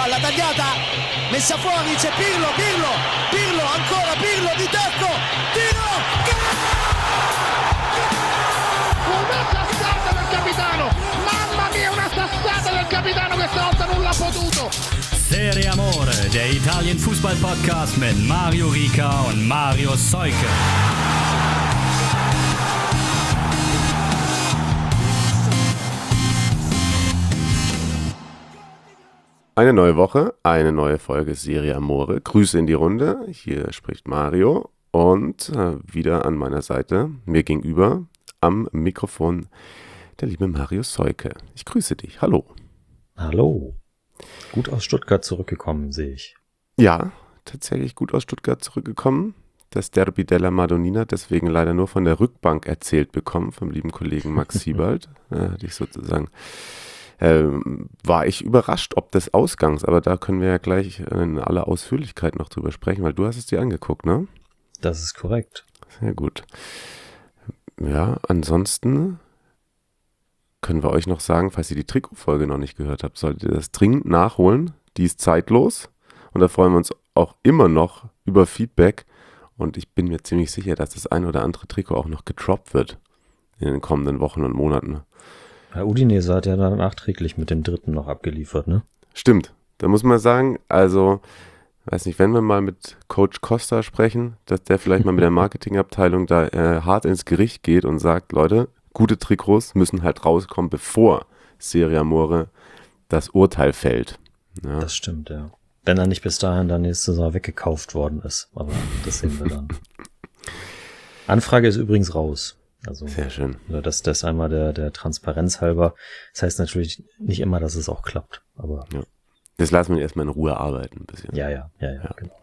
palla tagliata, messa fuori, c'è Pirlo, ancora Pirlo di tacco, tiro, una sassata del capitano, mamma mia, una sassata del capitano, questa volta non l'ha potuto. Serie Amore, der Italien-Fußball-Podcast mit Mario Rica und Mario Seuke. Eine neue Woche, eine neue Folge Serie Amore. Grüße in die Runde. Hier spricht Mario und wieder an meiner Seite, mir gegenüber, am Mikrofon, der liebe Mario Seuke. Ich grüße dich. Hallo. Hallo. Gut aus Stuttgart zurückgekommen, sehe ich. Ja, tatsächlich gut aus Stuttgart zurückgekommen. Das Derby della Madonnina, deswegen leider nur von der Rückbank erzählt bekommen, vom lieben Kollegen Max Siebald. Hatte ich sozusagen... war ich überrascht ob des Ausgangs, aber da können wir ja gleich in aller Ausführlichkeit noch drüber sprechen, weil du hast es dir angeguckt, ne? Das ist korrekt. Sehr gut. Ja, ansonsten können wir euch noch sagen, falls ihr die Trikotfolge noch nicht gehört habt, solltet ihr das dringend nachholen. Die ist zeitlos und da freuen wir uns auch immer noch über Feedback und ich bin mir ziemlich sicher, dass das ein oder andere Trikot auch noch gedroppt wird in den kommenden Wochen und Monaten. Herr Udinese hat ja dann nachträglich mit dem dritten noch abgeliefert, ne? Stimmt. Da muss man sagen, also, weiß nicht, wenn wir mal mit Coach Costa sprechen, dass der vielleicht mal mit der Marketingabteilung da hart ins Gericht geht und sagt, Leute, gute Trikots müssen halt rauskommen, bevor Serie Amore das Urteil fällt. Ja. Das stimmt, ja. Wenn er nicht bis dahin dann nächste Saison weggekauft worden ist. Aber das sehen wir dann. Anfrage ist übrigens raus. Also, sehr schön. Das einmal der Transparenz halber. Das heißt natürlich nicht immer, dass es auch klappt. Aber ja. Das lassen wir erstmal in Ruhe arbeiten ein bisschen. Ja. Genau.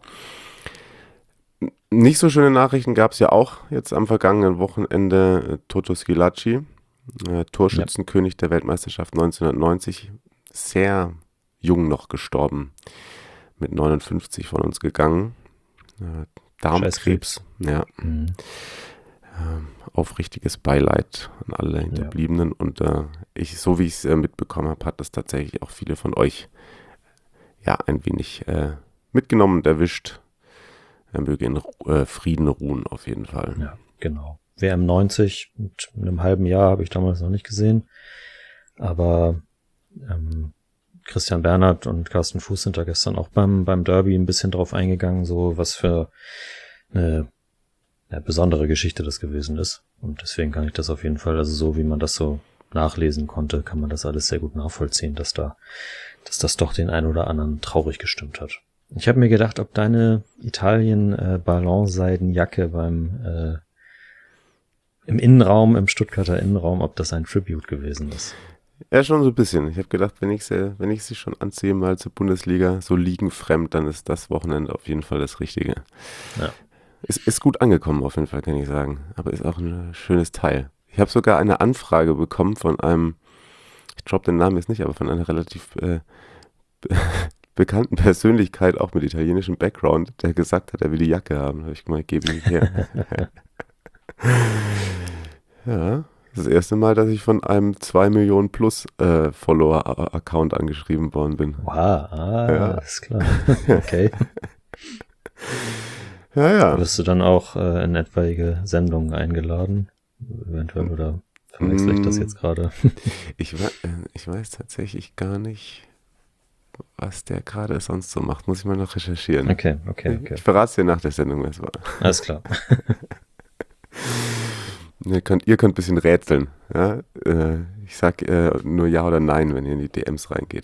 Nicht so schöne Nachrichten gab es ja auch jetzt am vergangenen Wochenende. Toto Schillaci, Torschützenkönig der Weltmeisterschaft 1990, sehr jung noch gestorben. Mit 59 von uns gegangen. Darmkrebs. Ja. Mhm. Aufrichtiges Beileid an alle Hinterbliebenen und so wie ich es mitbekommen habe, hat das tatsächlich auch viele von euch ein wenig mitgenommen und erwischt. Er möge in Frieden ruhen auf jeden Fall. Ja, genau. WM 90 mit einem halben Jahr habe ich damals noch nicht gesehen, aber Christian Bernhard und Carsten Fuß sind da gestern auch beim Derby ein bisschen drauf eingegangen, so was für eine besondere Geschichte das gewesen ist. Und deswegen kann ich das auf jeden Fall, also so wie man das so nachlesen konnte, kann man das alles sehr gut nachvollziehen, dass das doch den einen oder anderen traurig gestimmt hat. Ich habe mir gedacht, ob deine Italien-Ballonseidenjacke im Innenraum, im Stuttgarter Innenraum, ob das ein Tribute gewesen ist. Ja, schon so ein bisschen. Ich habe gedacht, wenn ich sie schon anziehe mal zur Bundesliga, so liegenfremd, dann ist das Wochenende auf jeden Fall das Richtige. Ja. Ist gut angekommen auf jeden Fall, kann ich sagen. Aber ist auch ein schönes Teil. Ich habe sogar eine Anfrage bekommen von einem, ich droppe den Namen jetzt nicht, aber von einer relativ bekannten Persönlichkeit, auch mit italienischem Background, der gesagt hat, er will die Jacke haben. Da habe ich gemeint, gebe ich her. Ja, das erste Mal, dass ich von einem 2 Millionen plus Follower-Account angeschrieben worden bin. Wow, ist klar. Okay. Ja. Wirst du dann auch in etwaige Sendungen eingeladen? Eventuell, oder verwechsel ich das jetzt gerade? Ich weiß tatsächlich gar nicht, was der gerade sonst so macht. Muss ich mal noch recherchieren. Okay. Ich verrate es dir nach der Sendung, was war. Alles klar. Ihr könnt ein bisschen rätseln. Ja? Ich sag nur Ja oder Nein, wenn ihr in die DMs reingeht.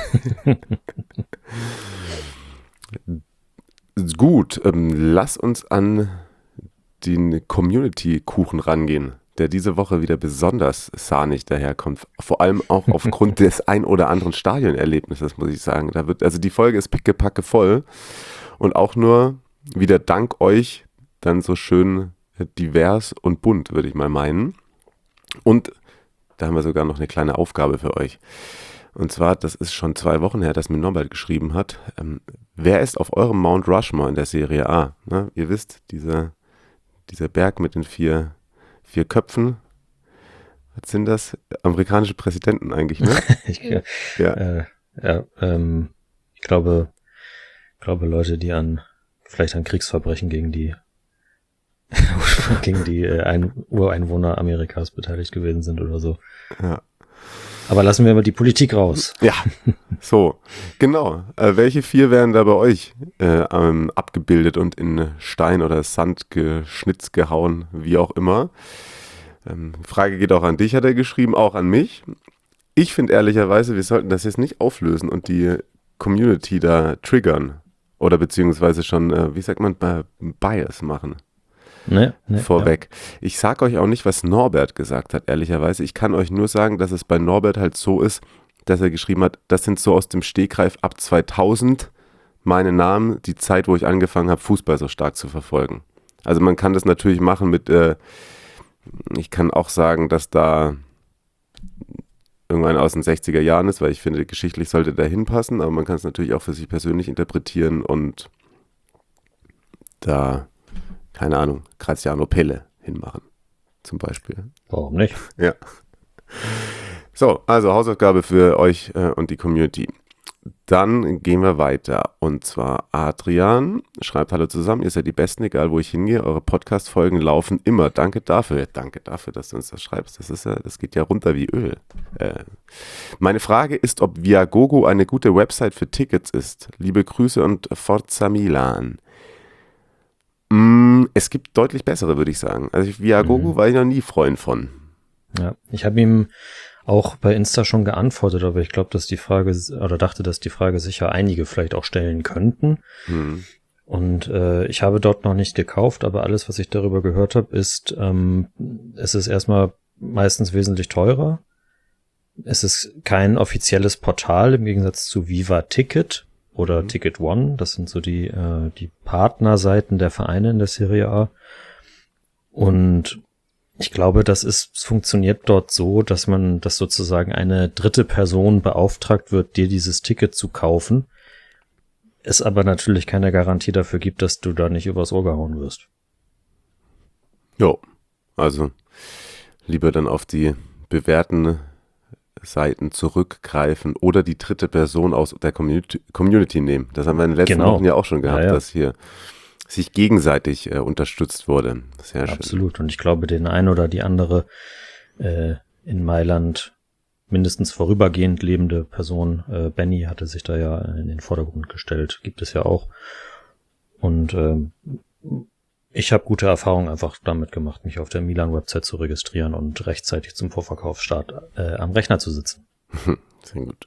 Gut, lass uns an den Community-Kuchen rangehen, der diese Woche wieder besonders sahnig daherkommt. Vor allem auch aufgrund des ein oder anderen Stadionerlebnisses, muss ich sagen. Die Folge ist pickepacke voll und auch nur wieder dank euch dann so schön divers und bunt, würde ich mal meinen. Und da haben wir sogar noch eine kleine Aufgabe für euch. Und zwar, das ist schon 2 Wochen her, dass mir Norbert geschrieben hat, wer ist auf eurem Mount Rushmore in der Serie A? Ne? Ihr wisst, dieser Berg mit den 4 Köpfen. Was sind das? Amerikanische Präsidenten eigentlich, ne? Ich glaube glaube Leute, die vielleicht an Kriegsverbrechen gegen die Ureinwohner Amerikas beteiligt gewesen sind oder so. Ja. Aber lassen wir mal die Politik raus. Ja, so, genau. Welche 4 werden da bei euch abgebildet und in Stein oder Sand geschnitzt, gehauen, wie auch immer? Frage geht auch an dich, hat er geschrieben, auch an mich. Ich finde ehrlicherweise, wir sollten das jetzt nicht auflösen und die Community da triggern oder beziehungsweise schon, wie sagt man, Bias machen. Nee, Vorweg. Ja. Ich sag euch auch nicht, was Norbert gesagt hat, ehrlicherweise. Ich kann euch nur sagen, dass es bei Norbert halt so ist, dass er geschrieben hat, das sind so aus dem Stegreif ab 2000 meine Namen, die Zeit, wo ich angefangen habe, Fußball so stark zu verfolgen. Also man kann das natürlich machen mit, ich kann auch sagen, dass da irgendwann aus den 60er Jahren ist, weil ich finde, geschichtlich sollte da hinpassen, aber man kann es natürlich auch für sich persönlich interpretieren und da, keine Ahnung, Graziano Pelle hinmachen, zum Beispiel. Warum nicht? Ja. So, also Hausaufgabe für euch und die Community. Dann gehen wir weiter. Und zwar Adrian schreibt: Hallo zusammen, ihr seid die Besten, egal wo ich hingehe. Eure Podcast-Folgen laufen immer. Danke dafür. Danke dafür, dass du uns das schreibst. Das geht ja runter wie Öl. Meine Frage ist, ob Viagogo eine gute Website für Tickets ist. Liebe Grüße und Forza Milan. Es gibt deutlich bessere, würde ich sagen. Also Viagogo war ich noch nie Freund von. Ja, ich habe ihm auch bei Insta schon geantwortet, aber ich glaube, dass die Frage, oder dachte, dass die Frage sicher einige vielleicht auch stellen könnten. Und ich habe dort noch nicht gekauft, aber alles, was ich darüber gehört habe, ist, es ist erstmal meistens wesentlich teurer. Es ist kein offizielles Portal im Gegensatz zu Viva Ticket oder Ticket One. Das sind so die Partnerseiten der Vereine in der Serie A. Und ich glaube, es funktioniert dort so, dass sozusagen eine dritte Person beauftragt wird, dir dieses Ticket zu kaufen. Es aber natürlich keine Garantie dafür gibt, dass du da nicht übers Ohr gehauen wirst. Jo, also lieber dann auf die bewährten Seiten zurückgreifen oder die dritte Person aus der Community nehmen. Das haben wir in den letzten Wochen ja auch schon gehabt, dass hier sich gegenseitig unterstützt wurde. Sehr schön. Absolut. Und ich glaube, den ein oder die andere in Mailand mindestens vorübergehend lebende Person, Benny, hatte sich da ja in den Vordergrund gestellt. Gibt es ja auch. Und ich habe gute Erfahrungen einfach damit gemacht, mich auf der Milan-Website zu registrieren und rechtzeitig zum Vorverkaufsstart am Rechner zu sitzen. Sehr gut.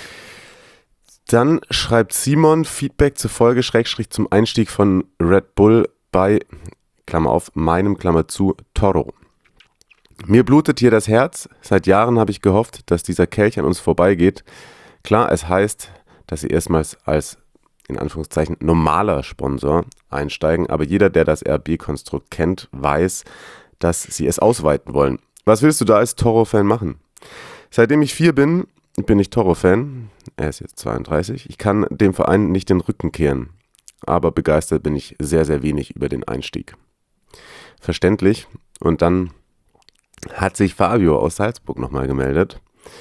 Dann schreibt Simon Feedback zur Folge / zum Einstieg von Red Bull bei, Klammer auf, meinem, Klammer zu, Toro. Mir blutet hier das Herz. Seit Jahren habe ich gehofft, dass dieser Kelch an uns vorbeigeht. Klar, es heißt, dass sie erstmals als, in Anführungszeichen, normaler Sponsor einsteigen, aber jeder, der das RB-Konstrukt kennt, weiß, dass sie es ausweiten wollen. Was willst du da als Toro-Fan machen? Seitdem ich 4 bin ich Toro-Fan. Er ist jetzt 32. Ich kann dem Verein nicht den Rücken kehren. Aber begeistert bin ich sehr, sehr wenig über den Einstieg. Verständlich. Und dann hat sich Fabio aus Salzburg nochmal gemeldet.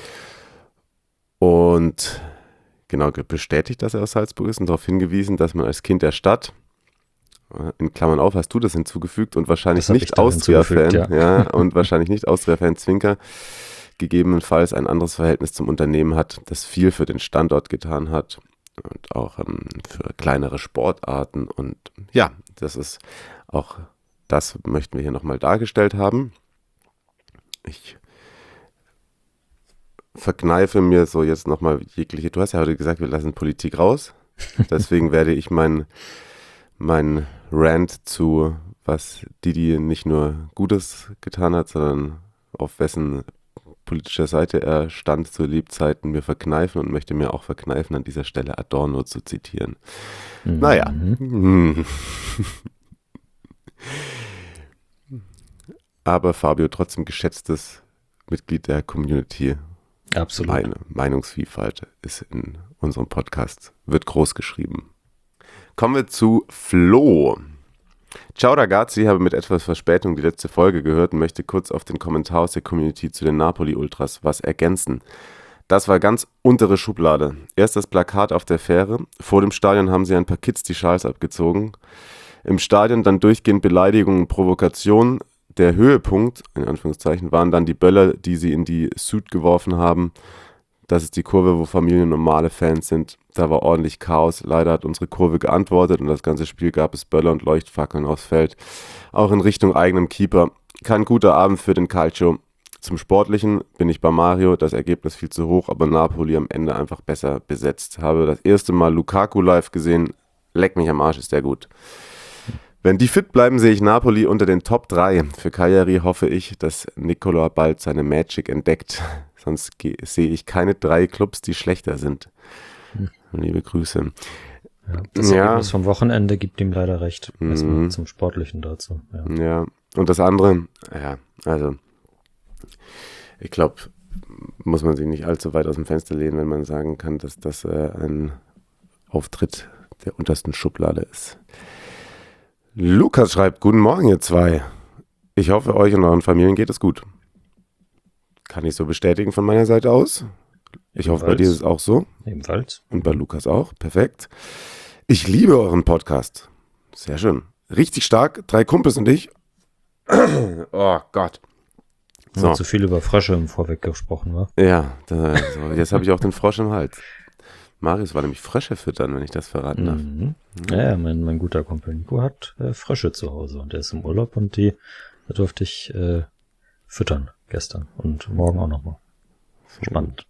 Und genau bestätigt, dass er aus Salzburg ist und darauf hingewiesen, dass man als Kind der Stadt, in Klammern auf, hast du das hinzugefügt, und wahrscheinlich nicht Austria-Fan, ja, und wahrscheinlich nicht Austria-Fan Zwinker, gegebenenfalls ein anderes Verhältnis zum Unternehmen hat, das viel für den Standort getan hat und auch für kleinere Sportarten. Und ja, das möchten wir hier nochmal dargestellt haben. Ich verkneife mir so jetzt nochmal jegliche, du hast ja heute gesagt, wir lassen Politik raus, deswegen werde ich mein Rant zu, was Didi nicht nur Gutes getan hat, sondern auf wessen politischer Seite er stand zu Lebzeiten, mir verkneifen, und möchte mir auch verkneifen, an dieser Stelle Adorno zu zitieren. Naja. Aber Fabio trotzdem geschätztes Mitglied der Community. Absolut. Meine Meinungsvielfalt ist in unserem Podcast, wird groß geschrieben. Kommen wir zu Flo. Ciao ragazzi, habe mit etwas Verspätung die letzte Folge gehört und möchte kurz auf den Kommentar aus der Community zu den Napoli-Ultras was ergänzen. Das war ganz untere Schublade. Erst das Plakat auf der Fähre. Vor dem Stadion haben sie ein paar Kids die Schals abgezogen. Im Stadion dann durchgehend Beleidigungen und Provokationen. Der Höhepunkt, in Anführungszeichen, waren dann die Böller, die sie in die Süd geworfen haben. Das ist die Kurve, wo Familien normale Fans sind. Da war ordentlich Chaos. Leider hat unsere Kurve geantwortet und das ganze Spiel gab es Böller und Leuchtfackeln aufs Feld. Auch in Richtung eigenem Keeper. Kein guter Abend für den Calcio. Zum Sportlichen bin ich bei Mario, das Ergebnis viel zu hoch, aber Napoli am Ende einfach besser besetzt. Habe das erste Mal Lukaku live gesehen, leck mich am Arsch, ist der gut. Wenn die fit bleiben, sehe ich Napoli unter den Top 3. Für Cagliari hoffe ich, dass Nicola bald seine Magic entdeckt. Sonst sehe ich keine 3 Clubs, die schlechter sind. Liebe Grüße. Ja, das Ergebnis vom Wochenende gibt ihm leider recht. Erstmal zum Sportlichen dazu. Ja, und das andere, also ich glaube, muss man sich nicht allzu weit aus dem Fenster lehnen, wenn man sagen kann, dass das ein Auftritt der untersten Schublade ist. Lukas schreibt, guten Morgen ihr zwei. Ich hoffe, euch und euren Familien geht es gut. Kann ich so bestätigen von meiner Seite aus. Ich hoffe, bei dir ist es auch so. Ebenfalls. Und bei Lukas auch. Perfekt. Ich liebe euren Podcast. Sehr schön. Richtig stark. 3 Kumpels und ich. Oh Gott. So. Zu viel über Frösche im Vorweg gesprochen, wa? Ja, jetzt habe ich auch den Frosch im Hals. Marius war nämlich Frösche füttern, wenn ich das verraten darf. Ja, mein guter Kumpel Nico hat Frösche zu Hause und der ist im Urlaub und die durfte ich füttern gestern und morgen auch nochmal. Spannend.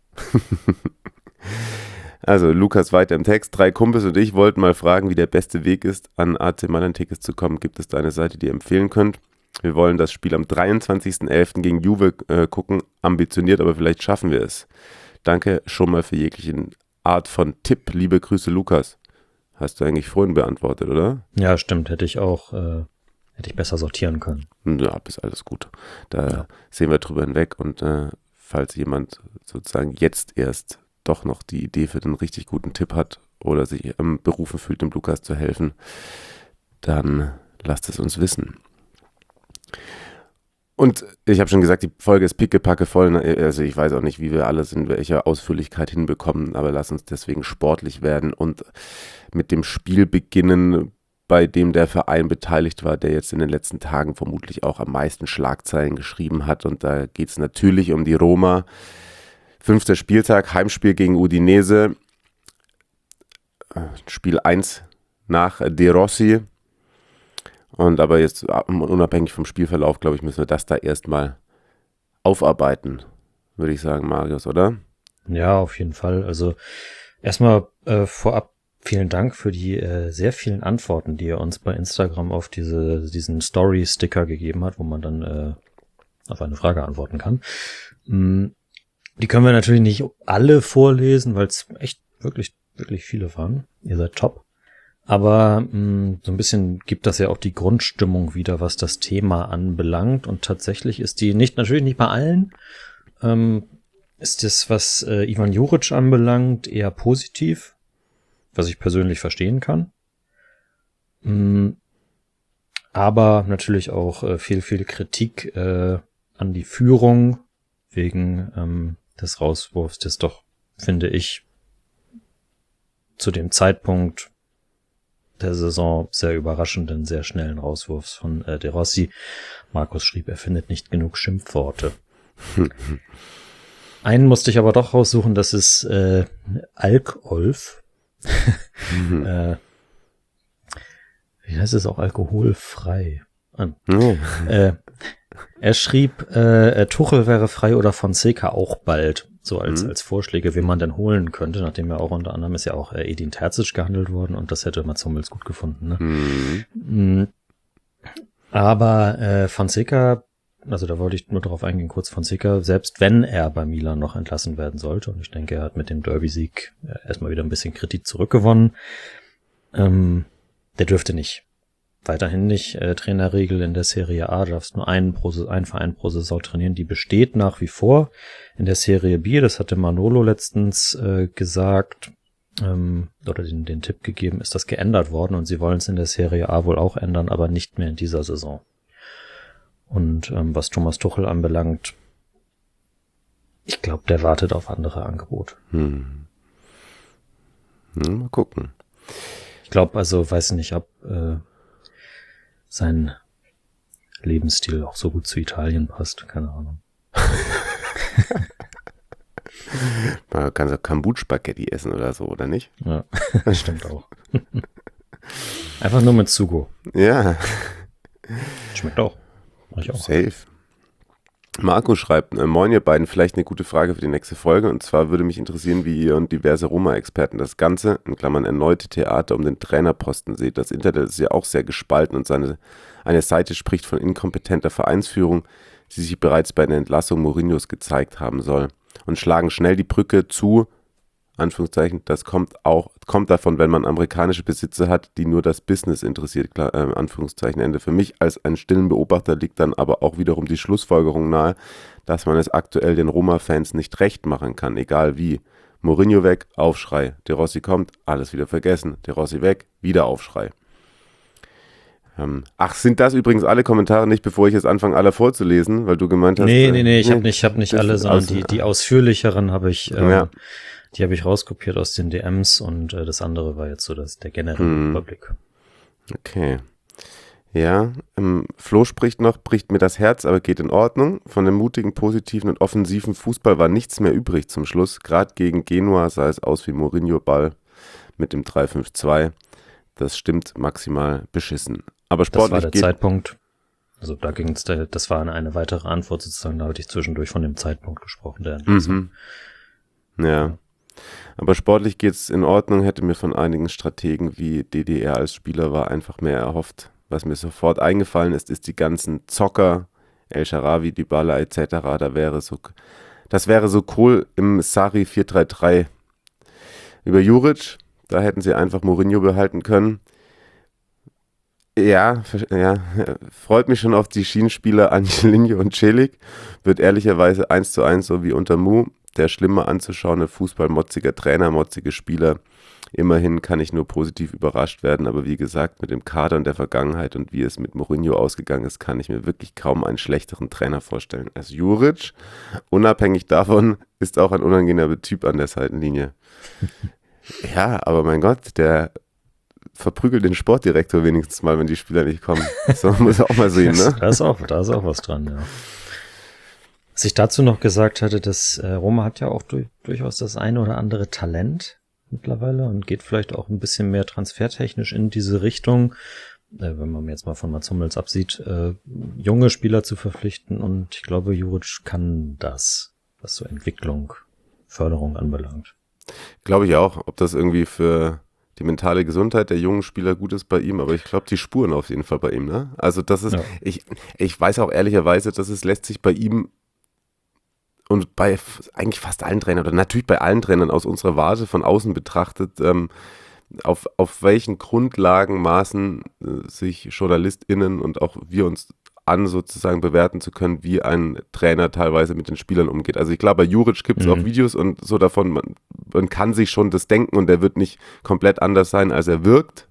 Also Lukas weiter im Text. 3 Kumpels und ich wollten mal fragen, wie der beste Weg ist, an AC Mailand-Tickets zu kommen. Gibt es da eine Seite, die ihr empfehlen könnt? Wir wollen das Spiel am 23.11. gegen Juve gucken. Ambitioniert, aber vielleicht schaffen wir es. Danke schon mal für jegliche Art von Tipp. Liebe Grüße, Lukas. Hast du eigentlich vorhin beantwortet, oder? Ja, stimmt. Hätte ich besser sortieren können. Ja, ist alles gut. Da sehen wir drüber hinweg und falls jemand sozusagen jetzt erst doch noch die Idee für den richtig guten Tipp hat oder sich berufen fühlt, dem Lukas zu helfen, dann lasst es uns wissen. Und ich habe schon gesagt, die Folge ist pickepacke voll. Also ich weiß auch nicht, wie wir alles in welcher Ausführlichkeit hinbekommen, aber lass uns deswegen sportlich werden und mit dem Spiel beginnen, bei dem der Verein beteiligt war, der jetzt in den letzten Tagen vermutlich auch am meisten Schlagzeilen geschrieben hat. Und da geht es natürlich um die Roma. 5. Spieltag, Heimspiel gegen Udinese. Spiel 1 nach De Rossi. Und aber jetzt unabhängig vom Spielverlauf, glaube ich, müssen wir das da erstmal aufarbeiten, würde ich sagen, Marius, oder? Ja, auf jeden Fall. Also erstmal vorab vielen Dank für die sehr vielen Antworten, die ihr uns bei Instagram auf diesen Story-Sticker gegeben hat, wo man dann auf eine Frage antworten kann. Die können wir natürlich nicht alle vorlesen, weil es echt wirklich, wirklich viele waren. Ihr seid top. Aber so ein bisschen gibt das ja auch die Grundstimmung wieder, was das Thema anbelangt. Und tatsächlich ist die natürlich nicht bei allen, ist das, was Ivan Juric anbelangt, eher positiv, was ich persönlich verstehen kann. Aber natürlich auch viel Kritik an die Führung wegen des Rauswurfs, des doch, finde ich, zu dem Zeitpunkt der Saison sehr überraschenden, sehr schnellen Rauswurfs von De Rossi. Markus schrieb, er findet nicht genug Schimpfworte. Einen musste ich aber doch raussuchen, das ist Alkolf. Wie heißt es auch? Alkoholfrei. Er schrieb, Tuchel wäre frei oder Fonseca auch bald. So als Vorschläge, wen man denn holen könnte, nachdem ja auch unter anderem ist ja auch Edin Terzic gehandelt worden und das hätte Mats Hummels gut gefunden. Ne? Aber Fonseca, also da wollte ich nur darauf eingehen, kurz Fonseca, selbst wenn er bei Milan noch entlassen werden sollte, und ich denke, er hat mit dem Derby-Sieg erstmal wieder ein bisschen Kredit zurückgewonnen, der dürfte nicht. Weiterhin nicht Trainerregel in der Serie A, du darfst nur einen Verein pro Saison trainieren, die besteht nach wie vor. In der Serie B, das hatte Manolo letztens gesagt, oder den Tipp gegeben, ist das geändert worden und sie wollen es in der Serie A wohl auch ändern, aber nicht mehr in dieser Saison. Und was Thomas Tuchel anbelangt, Ich glaube, der wartet auf andere Angebote. Mal gucken. Ich glaube, also weiß nicht, ob sein Lebensstil auch so gut zu Italien passt. Keine Ahnung. Man kann so Kombucha-Spaghetti essen oder so, oder nicht? Ja, das stimmt auch. Einfach nur mit Sugo. Ja. Schmeckt auch. Mach ich auch. Safe. Marco schreibt, moin ihr beiden, vielleicht eine gute Frage für die nächste Folge. Und zwar würde mich interessieren, wie ihr und diverse Roma-Experten das Ganze, in Klammern erneute Theater um den Trainerposten seht. Das Internet ist ja auch sehr gespalten und eine Seite spricht von inkompetenter Vereinsführung, die sich bereits bei der Entlassung Mourinhos gezeigt haben soll. Und schlagen schnell die Brücke zu, Anführungszeichen, das kommt davon, wenn man amerikanische Besitzer hat, die nur das Business interessiert, Anführungszeichen, Ende. Für mich als einen stillen Beobachter liegt dann aber auch wiederum die Schlussfolgerung nahe, dass man es aktuell den Roma-Fans nicht recht machen kann, egal wie. Mourinho weg, Aufschrei. De Rossi kommt, alles wieder vergessen. De Rossi weg, wieder Aufschrei. Sind das übrigens alle Kommentare nicht, bevor ich jetzt anfange, alle vorzulesen, weil du gemeint hast... Nee, ich hab nicht alle, sondern die ausführlicheren habe ich... Die habe ich rauskopiert aus den DMs und das andere war jetzt so der generelle Überblick. Okay. Ja, Flo spricht noch, bricht mir das Herz, aber geht in Ordnung. Von dem mutigen, positiven und offensiven Fußball war nichts mehr übrig zum Schluss. Gerade gegen Genua sah es aus wie Mourinho-Ball mit dem 3-5-2. Das stimmt maximal beschissen. Aber sportlich das war der Zeitpunkt. Also da ging es, das war eine weitere Antwort sozusagen, da hatte ich zwischendurch von dem Zeitpunkt gesprochen. Ja. Aber sportlich geht's in Ordnung, hätte mir von einigen Strategen, wie DDR als Spieler war, einfach mehr erhofft. Was mir sofort eingefallen ist die ganzen Zocker, El Shaarawy, Dybala etc., das wäre so cool im Sarri 4-3-3. Über Juric, da hätten sie einfach Mourinho behalten können. Ja, freut mich schon auf die Schienenspieler Angelino und Celik. Wird ehrlicherweise 1:1 so wie unter Mu. Der schlimmer anzuschauende Fußballmotziger Trainer, motzige Spieler. Immerhin kann ich nur positiv überrascht werden, aber wie gesagt, mit dem Kader und der Vergangenheit und wie es mit Mourinho ausgegangen ist, kann ich mir wirklich kaum einen schlechteren Trainer vorstellen als Juric. Unabhängig davon ist auch ein unangenehmer Typ an der Seitenlinie. Ja, aber mein Gott, der verprügelt den Sportdirektor wenigstens mal, wenn die Spieler nicht kommen. So muss er auch mal sehen, ne? Da ist auch was dran, ja. Was ich dazu noch gesagt hatte, dass Roma hat ja auch durchaus das eine oder andere Talent mittlerweile und geht vielleicht auch ein bisschen mehr transfertechnisch in diese Richtung, wenn man jetzt mal von Mats Hummels absieht, junge Spieler zu verpflichten, und ich glaube, Juric kann das, was so Entwicklung, Förderung anbelangt. Glaube ich auch, ob das irgendwie für die mentale Gesundheit der jungen Spieler gut ist bei ihm, aber ich glaube, die spuren auf jeden Fall bei ihm, ne? Also das ist, ja. Ich weiß auch ehrlicherweise, dass es lässt sich bei ihm und bei eigentlich fast allen Trainern oder natürlich bei allen Trainern aus unserer Warte von außen betrachtet, auf welchen Grundlagen maßen sich JournalistInnen und auch wir uns an, sozusagen bewerten zu können, wie ein Trainer teilweise mit den Spielern umgeht. Also ich glaube, bei Juric gibt es auch Videos und so davon, man kann sich schon das denken und der wird nicht komplett anders sein, als er wirkt.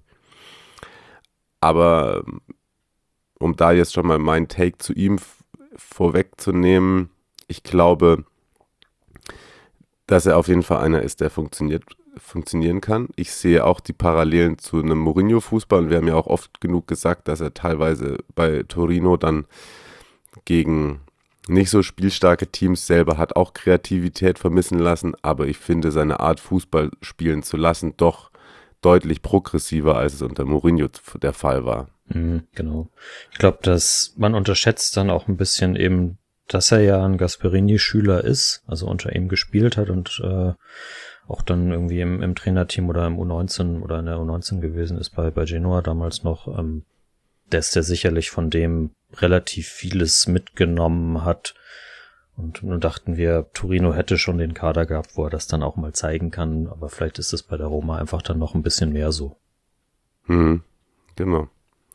Aber um da jetzt schon mal meinen Take zu ihm vorwegzunehmen, ich glaube, dass er auf jeden Fall einer ist, der funktionieren kann. Ich sehe auch die Parallelen zu einem Mourinho-Fußball und wir haben ja auch oft genug gesagt, dass er teilweise bei Torino dann gegen nicht so spielstarke Teams selber hat auch Kreativität vermissen lassen, aber ich finde seine Art, Fußball spielen zu lassen, doch deutlich progressiver, als es unter Mourinho der Fall war. Genau. Ich glaube, dass man unterschätzt dann auch ein bisschen eben, dass er ja ein Gasperini-Schüler ist, also unter ihm gespielt hat und auch dann irgendwie im Trainerteam oder im U19 oder in der U19 gewesen ist bei Genoa damals noch, dass der sicherlich von dem relativ vieles mitgenommen hat. Und nun dachten wir, Torino hätte schon den Kader gehabt, wo er das dann auch mal zeigen kann, aber vielleicht ist es bei der Roma einfach dann noch ein bisschen mehr so. Genau.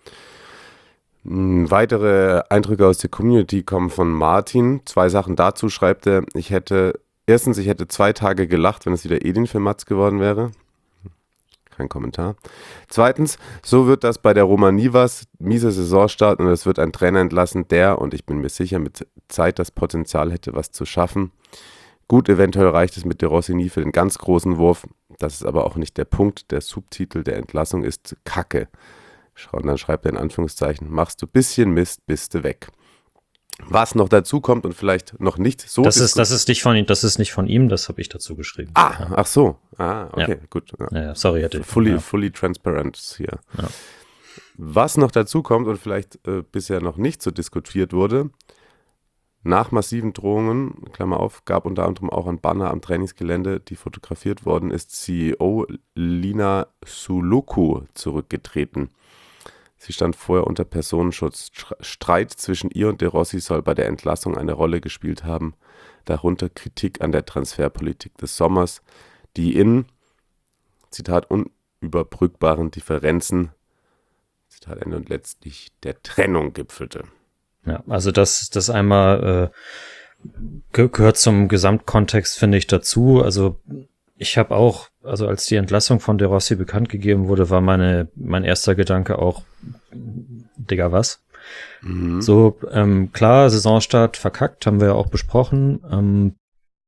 Weitere Eindrücke aus der Community kommen von Martin. 2 Sachen dazu schreibt er. Ich hätte 2 Tage gelacht, wenn es wieder Edin für Mats geworden wäre. Kein Kommentar. 2, so wird das bei der Roma nie was. Mieser Saisonstart und es wird ein Trainer entlassen, der, und ich bin mir sicher, mit Zeit das Potenzial hätte, was zu schaffen. Gut, eventuell reicht es mit De Rossi nie für den ganz großen Wurf. Das ist aber auch nicht der Punkt. Der Subtitel der Entlassung ist Kacke. Und dann schreibt er in Anführungszeichen, machst du bisschen Mist, bist du weg. Was noch dazu kommt und vielleicht noch nicht so das ist nicht von ihm, das habe ich dazu geschrieben. Ach so. Okay, gut. Ja, sorry, hätte ich. Fully transparent hier. Ja. Was noch dazu kommt und vielleicht bisher noch nicht so diskutiert wurde, nach massiven Drohungen, Klammer auf, gab unter anderem auch ein Banner am Trainingsgelände, die fotografiert worden ist, CEO Lina Suluku zurückgetreten. Sie stand vorher unter Personenschutz. Streit zwischen ihr und De Rossi soll bei der Entlassung eine Rolle gespielt haben, darunter Kritik an der Transferpolitik des Sommers, die in, Zitat, unüberbrückbaren Differenzen, Zitat Ende, und letztlich der Trennung gipfelte. Ja, also das einmal gehört zum Gesamtkontext, finde ich, dazu. Also ich habe auch, also als die Entlassung von De Rossi bekannt gegeben wurde, war mein erster Gedanke auch, Digga, was? Mhm. So, klar, Saisonstart verkackt, haben wir ja auch besprochen.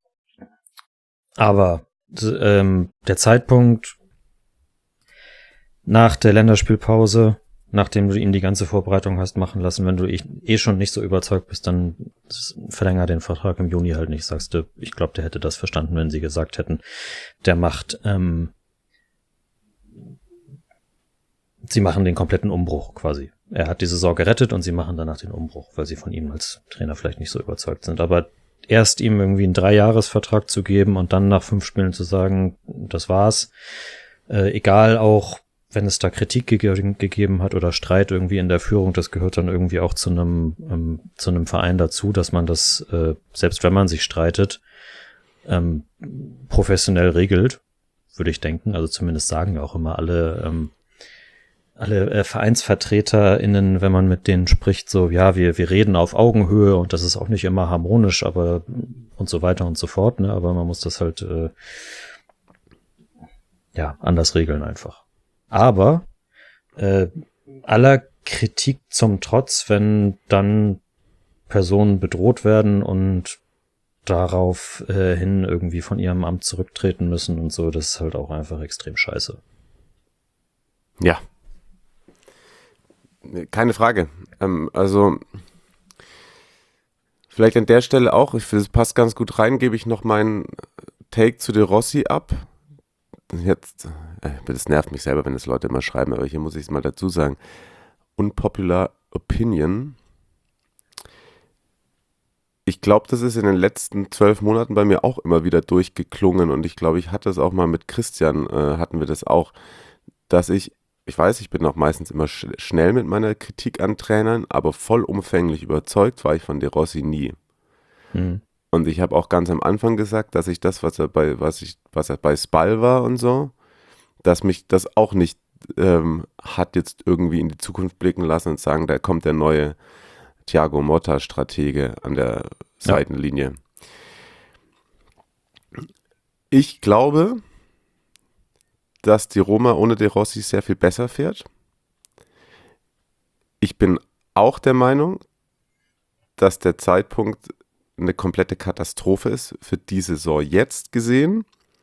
Aber der Zeitpunkt nach der Länderspielpause, nachdem du ihn die ganze Vorbereitung hast machen lassen, wenn du schon nicht so überzeugt bist, dann verlänger den Vertrag im Juni halt nicht, sagst du. Ich glaube, der hätte das verstanden, wenn sie gesagt hätten, sie machen den kompletten Umbruch quasi. Er hat die Saison gerettet und sie machen danach den Umbruch, weil sie von ihm als Trainer vielleicht nicht so überzeugt sind. Aber erst ihm irgendwie einen 3-Jahres-Vertrag zu geben und dann nach 5 Spielen zu sagen, das war's, egal auch, wenn es da Kritik gegeben hat oder Streit irgendwie in der Führung, das gehört dann irgendwie auch zu einem Verein dazu, dass man das, selbst wenn man sich streitet, professionell regelt, würde ich denken. Also zumindest sagen ja auch immer alle VereinsvertreterInnen, wenn man mit denen spricht, so, ja, wir reden auf Augenhöhe und das ist auch nicht immer harmonisch, aber und so weiter und so fort, ne, aber man muss das halt, anders regeln einfach. Aber aller Kritik zum Trotz, wenn dann Personen bedroht werden und darauf hin irgendwie von ihrem Amt zurücktreten müssen und so, das ist halt auch einfach extrem scheiße. Ja. Keine Frage. Also vielleicht an der Stelle auch, ich finde, es passt ganz gut rein, gebe ich noch meinen Take zu De Rossi ab. Jetzt, das nervt mich selber, wenn das Leute immer schreiben, aber hier muss ich es mal dazu sagen. Unpopular Opinion. Ich glaube, das ist in den letzten 12 Monaten bei mir auch immer wieder durchgeklungen und ich glaube, ich hatte es auch mal mit Christian, hatten wir das auch, dass ich weiß, ich bin auch meistens immer schnell mit meiner Kritik an Trainern, aber vollumfänglich überzeugt war ich von De Rossi nie. Und ich habe auch ganz am Anfang gesagt, dass ich das, was er bei Spal war und so, dass mich das auch nicht hat jetzt irgendwie in die Zukunft blicken lassen und sagen, da kommt der neue Thiago Motta-Stratege an der Seitenlinie. Ich glaube, dass die Roma ohne De Rossi sehr viel besser fährt. Ich bin auch der Meinung, dass der Zeitpunkt eine komplette Katastrophe ist für die Saison jetzt gesehen.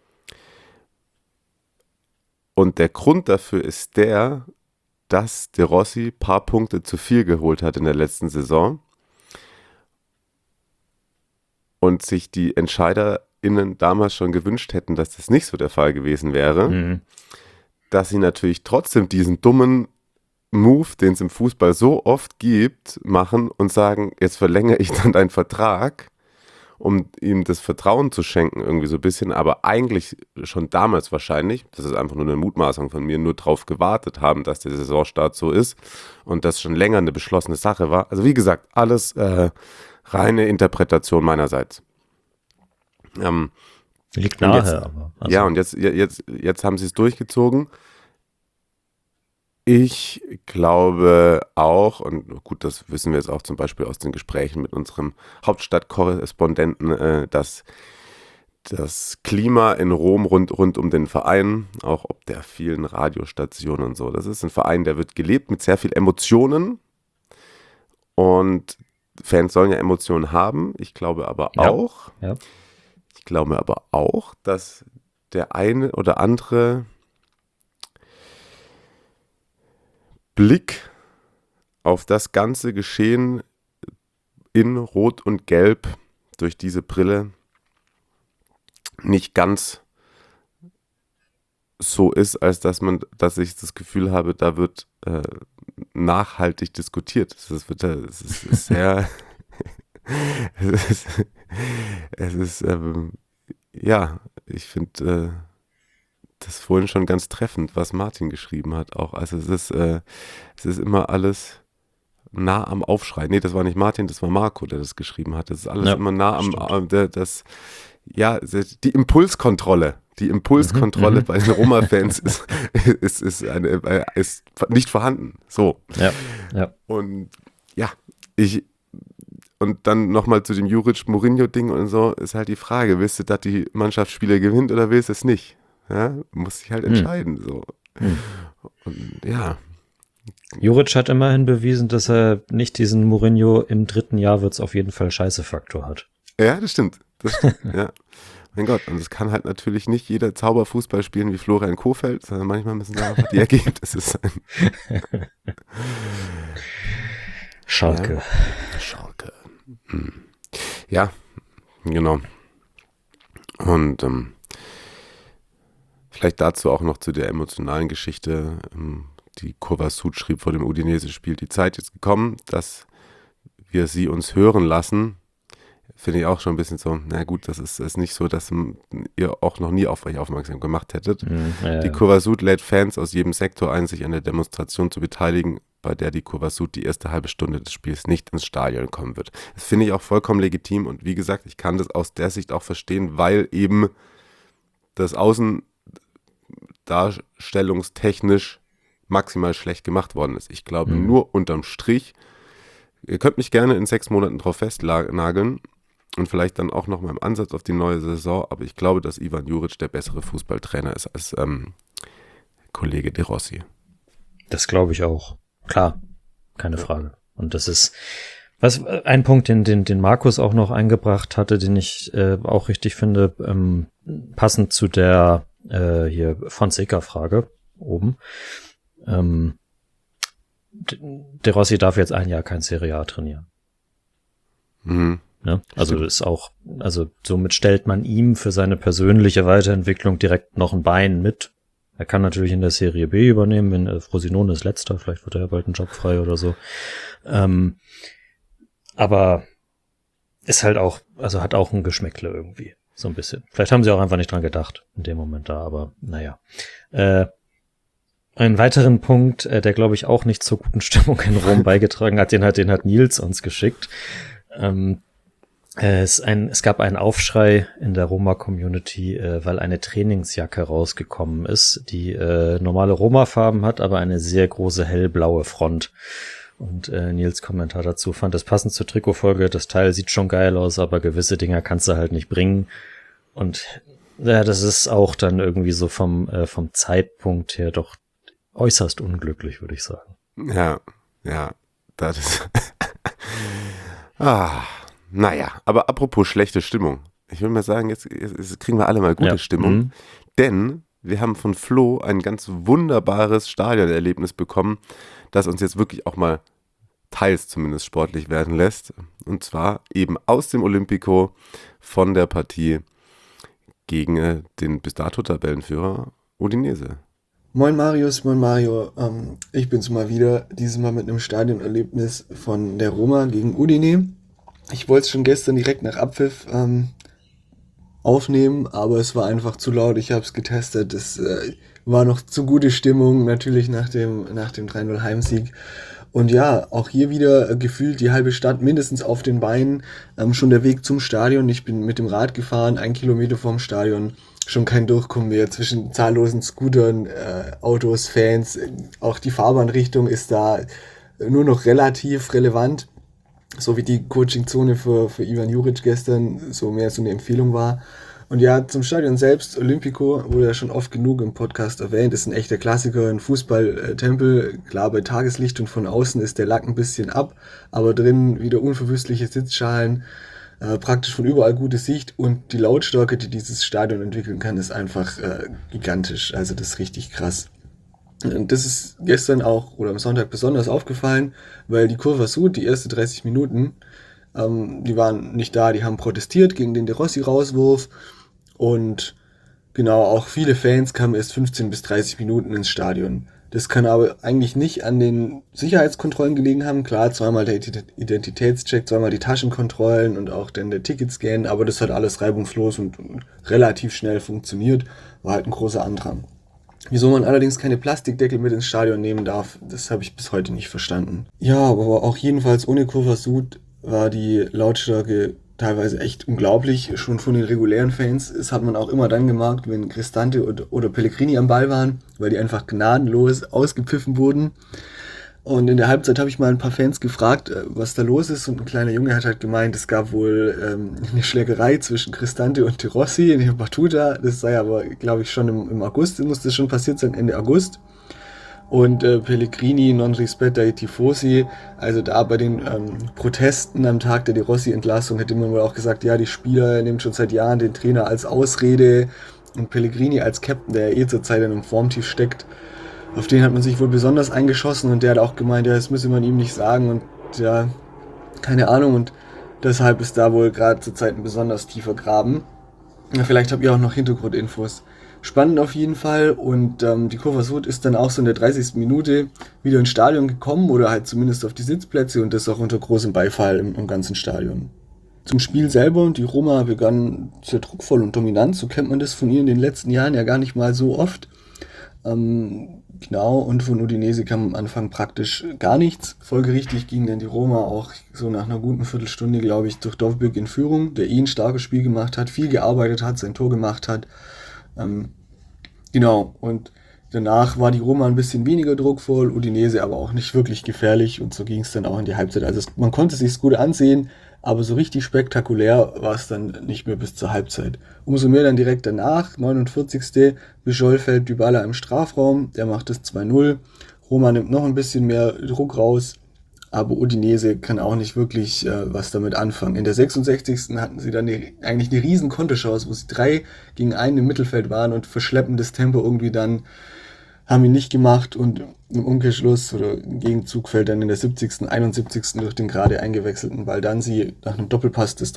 Und der Grund dafür ist der, dass De Rossi ein paar Punkte zu viel geholt hat in der letzten Saison und sich die EntscheiderInnen damals schon gewünscht hätten, dass das nicht so der Fall gewesen wäre, dass sie natürlich trotzdem diesen dummen Move, den es im Fußball so oft gibt, machen und sagen, jetzt verlängere ich dann deinen Vertrag, um ihm das Vertrauen zu schenken, irgendwie so ein bisschen, aber eigentlich schon damals wahrscheinlich, das ist einfach nur eine Mutmaßung von mir, nur drauf gewartet haben, dass der Saisonstart so ist und das schon länger eine beschlossene Sache war. Also wie gesagt, alles reine Interpretation meinerseits. Liegt nahe, jetzt, aber. Also. Ja, und jetzt haben sie es durchgezogen. Ich glaube auch, und gut, das wissen wir jetzt auch zum Beispiel aus den Gesprächen mit unserem Hauptstadtkorrespondenten, dass das Klima in Rom rund um den Verein, auch ob der vielen Radiostationen und so, das ist ein Verein, der wird gelebt mit sehr viel Emotionen und Fans sollen ja Emotionen haben. Ich glaube aber auch, Ich glaube aber auch, dass der eine oder andere Blick auf das ganze Geschehen in Rot und Gelb durch diese Brille nicht ganz so ist, als dass ich das Gefühl habe, da wird nachhaltig diskutiert. Es ist sehr, ja, ich finde das vorhin schon ganz treffend, was Martin geschrieben hat auch. Also es ist immer alles nah am Aufschrei. Nee, das war nicht Martin, das war Marco, der das geschrieben hat. Das ist alles immer nah am, die Impulskontrolle. Die Impulskontrolle bei den Roma-Fans ist nicht vorhanden. So. Ja. Und ja, und dann nochmal zu dem Juric-Mourinho-Ding und so, ist halt die Frage, willst du, dass die Mannschaft Spiele gewinnt oder willst du es nicht? Ja, muss sich halt entscheiden. So. Und ja. Juric hat immerhin bewiesen, dass er nicht diesen Mourinho im 3. Jahr wird's auf jeden Fall Scheiße-Faktor hat. Ja, das stimmt. Ja. Mein Gott, und es kann halt natürlich nicht jeder Zauberfußball spielen wie Florian Kohfeldt, sondern manchmal müssen da einfach die Ergebnisse sein. Schalke. Ja, Schalke. Ja, genau. Und vielleicht dazu auch noch zu der emotionalen Geschichte. Die Kovacic schrieb vor dem Udinese-Spiel: Die Zeit ist gekommen, dass wir sie uns hören lassen. Finde ich auch schon ein bisschen so, na gut, das ist nicht so, dass ihr auch noch nie auf euch aufmerksam gemacht hättet. Die Kovacic lädt Fans aus jedem Sektor ein, sich an der Demonstration zu beteiligen, bei der die Kovacic die erste halbe Stunde des Spiels nicht ins Stadion kommen wird. Das finde ich auch vollkommen legitim und wie gesagt, ich kann das aus der Sicht auch verstehen, weil eben das außendarstellungstechnisch maximal schlecht gemacht worden ist. Ich glaube, nur unterm Strich, ihr könnt mich gerne in 6 Monaten drauf festnageln und vielleicht dann auch noch mal im Ansatz auf die neue Saison, aber ich glaube, dass Ivan Juric der bessere Fußballtrainer ist als Kollege De Rossi. Das glaube ich auch. Klar, keine Frage. Und das ist ein Punkt, den Markus auch noch eingebracht hatte, den ich auch richtig finde, passend zu der hier Fonseca-Frage oben. De Rossi darf jetzt 1 Jahr kein Serie A trainieren. Ne? Also das ist auch, also somit stellt man ihm für seine persönliche Weiterentwicklung direkt noch ein Bein mit. Er kann natürlich in der Serie B übernehmen, wenn Frosinone ist Letzter, vielleicht wird er ja bald einen Job frei oder so. Aber ist halt auch, also hat auch ein Geschmäckle irgendwie, so ein bisschen. Vielleicht haben sie auch einfach nicht dran gedacht in dem Moment da, aber naja. Einen weiteren Punkt, der glaube ich auch nicht zur guten Stimmung in Rom beigetragen hat, den hat Nils uns geschickt. Es gab einen Aufschrei in der Roma-Community, weil eine Trainingsjacke rausgekommen ist, die normale Roma-Farben hat, aber eine sehr große hellblaue Front. Und Nils Kommentar dazu fand es passend zur Trikotfolge, das Teil sieht schon geil aus, aber gewisse Dinger kannst du halt nicht bringen. Und ja, das ist auch dann irgendwie so vom Zeitpunkt her doch äußerst unglücklich, würde ich sagen. Ja, das ist naja, aber apropos schlechte Stimmung. Ich will mal sagen, jetzt kriegen wir alle mal gute Stimmung, denn wir haben von Flo ein ganz wunderbares Stadionerlebnis bekommen, das uns jetzt wirklich auch mal teils zumindest sportlich werden lässt. Und zwar eben aus dem Olympico von der Partie gegen den bis dato Tabellenführer Udinese. Moin Marius, moin Mario. Ich bin's mal wieder, dieses Mal mit einem Stadionerlebnis von der Roma gegen Udine. Ich wollte es schon gestern direkt nach Abpfiff aufnehmen, aber es war einfach zu laut. Ich habe es getestet. Es war noch zu gute Stimmung, natürlich nach dem 3-0 Heimsieg. Und ja, auch hier wieder gefühlt die halbe Stadt mindestens auf den Beinen. Schon der Weg zum Stadion. Ich bin mit dem Rad gefahren, 1 Kilometer vorm Stadion. Schon kein Durchkommen mehr zwischen zahllosen Scootern, Autos, Fans. Auch die Fahrbahnrichtung ist da nur noch relativ relevant. So wie die Coaching-Zone für Ivan Juric gestern so mehr so eine Empfehlung war. Und ja, zum Stadion selbst, Olympico, wurde ja schon oft genug im Podcast erwähnt, ist ein echter Klassiker, ein Fußballtempel. Klar, bei Tageslicht und von außen ist der Lack ein bisschen ab, aber drin wieder unverwüstliche Sitzschalen. praktisch von überall gute Sicht und die Lautstärke, die dieses Stadion entwickeln kann, ist einfach gigantisch. Also das ist richtig krass. Und das ist gestern auch oder am Sonntag besonders aufgefallen, weil die Curva Sud, die ersten 30 Minuten, die waren nicht da, die haben protestiert gegen den De Rossi-Rauswurf und genau, auch viele Fans kamen erst 15 bis 30 Minuten ins Stadion. Das kann aber eigentlich nicht an den Sicherheitskontrollen gelegen haben. Klar, zweimal der Identitätscheck, zweimal die Taschenkontrollen und auch dann der Ticketscan, aber das hat alles reibungslos und relativ schnell funktioniert. War halt ein großer Andrang. Wieso man allerdings keine Plastikdeckel mit ins Stadion nehmen darf, das habe ich bis heute nicht verstanden. Ja, aber auch jedenfalls ohne Curva Sud war die Lautstärke teilweise echt unglaublich, schon von den regulären Fans. Das hat man auch immer dann gemerkt, wenn Cristante oder Pellegrini am Ball waren, weil die einfach gnadenlos ausgepfiffen wurden. Und in der Halbzeit habe ich mal ein paar Fans gefragt, was da los ist. Und ein kleiner Junge hat halt gemeint, es gab wohl eine Schlägerei zwischen Cristante und De Rossi in der Battuta. Das sei aber, glaube ich, schon im August, muss das schon passiert sein, Ende August. Und Pellegrini, non rispetta ai tifosi, also da bei den Protesten am Tag der De Rossi-Entlassung hätte man wohl auch gesagt, ja, die Spieler nehmen schon seit Jahren den Trainer als Ausrede und Pellegrini als Captain, der ja zurzeit in einem Formtief steckt, auf den hat man sich wohl besonders eingeschossen und der hat auch gemeint, ja, das müsse man ihm nicht sagen und ja, keine Ahnung und deshalb ist da wohl gerade zurzeit ein besonders tiefer Graben. Ja, vielleicht habt ihr auch noch Hintergrundinfos. Spannend auf jeden Fall und die Curva Sud ist dann auch so in der 30. Minute wieder ins Stadion gekommen oder halt zumindest auf die Sitzplätze und das auch unter großem Beifall im ganzen Stadion. Zum Spiel selber, die Roma begann sehr druckvoll und dominant, so kennt man das von ihr in den letzten Jahren ja gar nicht mal so oft. Genau, und von Udinese kam am Anfang praktisch gar nichts. Folgerichtig ging dann die Roma auch so nach einer guten Viertelstunde, glaube ich, durch Dovbyk in Führung, der ein starkes Spiel gemacht hat, viel gearbeitet hat, sein Tor gemacht hat. Genau, und danach war die Roma ein bisschen weniger druckvoll, Udinese aber auch nicht wirklich gefährlich und so ging es dann auch in die Halbzeit. Also man konnte es sich gut ansehen, aber so richtig spektakulär war es dann nicht mehr bis zur Halbzeit. Umso mehr dann direkt danach, 49. Bijol fällt Dybala im Strafraum, der macht das 2-0. Roma nimmt noch ein bisschen mehr Druck raus, aber Udinese kann auch nicht wirklich was damit anfangen. In der 66. hatten sie dann eigentlich eine riesen Konterchance, wo sie 3 gegen 1 im Mittelfeld waren und verschleppen das Tempo irgendwie dann, haben ihn nicht gemacht und im Umkehrschluss oder im Gegenzug fällt dann in der 70., 71. durch den gerade eingewechselten Baldanzi nach einem Doppelpass das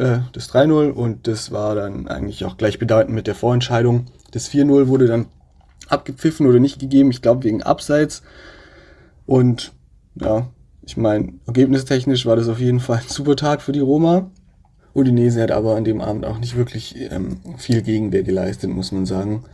3-0 und das war dann eigentlich auch gleichbedeutend mit der Vorentscheidung. Das 4-0 wurde dann abgepfiffen oder nicht gegeben, ich glaube wegen Abseits und ja, ich meine, ergebnistechnisch war das auf jeden Fall ein super Tag für die Roma. Udinese hat aber an dem Abend auch nicht wirklich viel Gegenwehr geleistet, muss man sagen.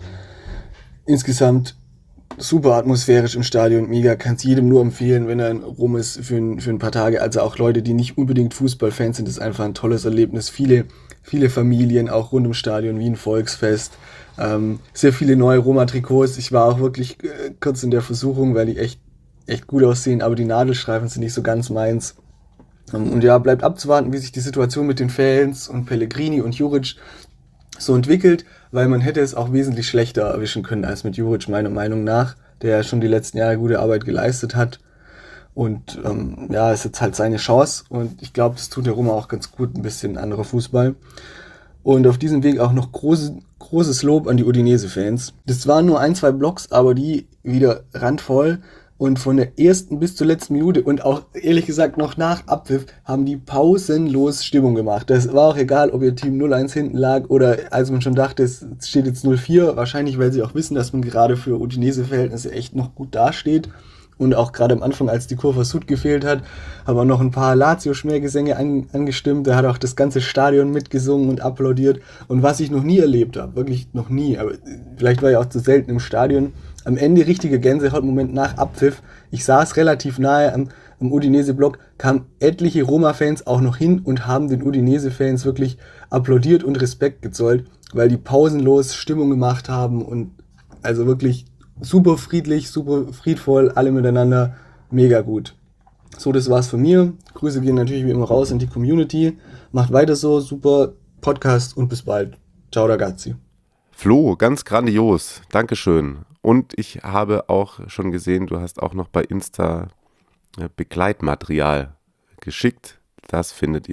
Insgesamt super atmosphärisch im Stadion, mega, kann es jedem nur empfehlen, wenn er in Rom ist für ein paar Tage. Also auch Leute, die nicht unbedingt Fußballfans sind, ist einfach ein tolles Erlebnis. Viele Familien auch rund ums Stadion wie ein Volksfest. Sehr viele neue Roma-Trikots. Ich war auch wirklich kurz in der Versuchung, weil die echt gut aussehen, aber die Nadelstreifen sind nicht so ganz meins. Und ja, bleibt abzuwarten, wie sich die Situation mit den Fans und Pellegrini und Juric so entwickelt, weil man hätte es auch wesentlich schlechter erwischen können als mit Juric, meiner Meinung nach, der ja schon die letzten Jahre gute Arbeit geleistet hat. Und ja, ist jetzt halt seine Chance und ich glaube, das tut der Roma auch ganz gut, ein bisschen anderer Fußball. Und auf diesem Weg auch noch großes Lob an die Udinese-Fans. Das waren nur 1-2 Blocks, aber die wieder randvoll. Und von der ersten bis zur letzten Minute und auch ehrlich gesagt noch nach Abpfiff haben die pausenlos Stimmung gemacht. Das war auch egal, ob ihr Team 0-1 hinten lag oder als man schon dachte, es steht jetzt 0-4. Wahrscheinlich, weil sie auch wissen, dass man gerade für Udinese-Verhältnisse echt noch gut dasteht. Und auch gerade am Anfang, als die Curva Sud gefehlt hat, haben auch noch ein paar Lazio-Schmähgesänge angestimmt. Da hat auch das ganze Stadion mitgesungen und applaudiert. Und was ich noch nie erlebt habe, wirklich noch nie, aber vielleicht war ich auch zu selten im Stadion, am Ende richtige Gänsehautmoment nach Abpfiff. Ich saß relativ nahe am Udinese-Block, kamen etliche Roma-Fans auch noch hin und haben den Udinese-Fans wirklich applaudiert und Respekt gezollt, weil die pausenlos Stimmung gemacht haben und also wirklich super friedlich, super friedvoll, alle miteinander, mega gut. So, das war's von mir. Grüße gehen natürlich wie immer raus in die Community. Macht weiter so, super Podcast und bis bald. Ciao ragazzi. Flo, ganz grandios. Dankeschön. Und ich habe auch schon gesehen, du hast auch noch bei Insta Begleitmaterial geschickt. Das findet ihr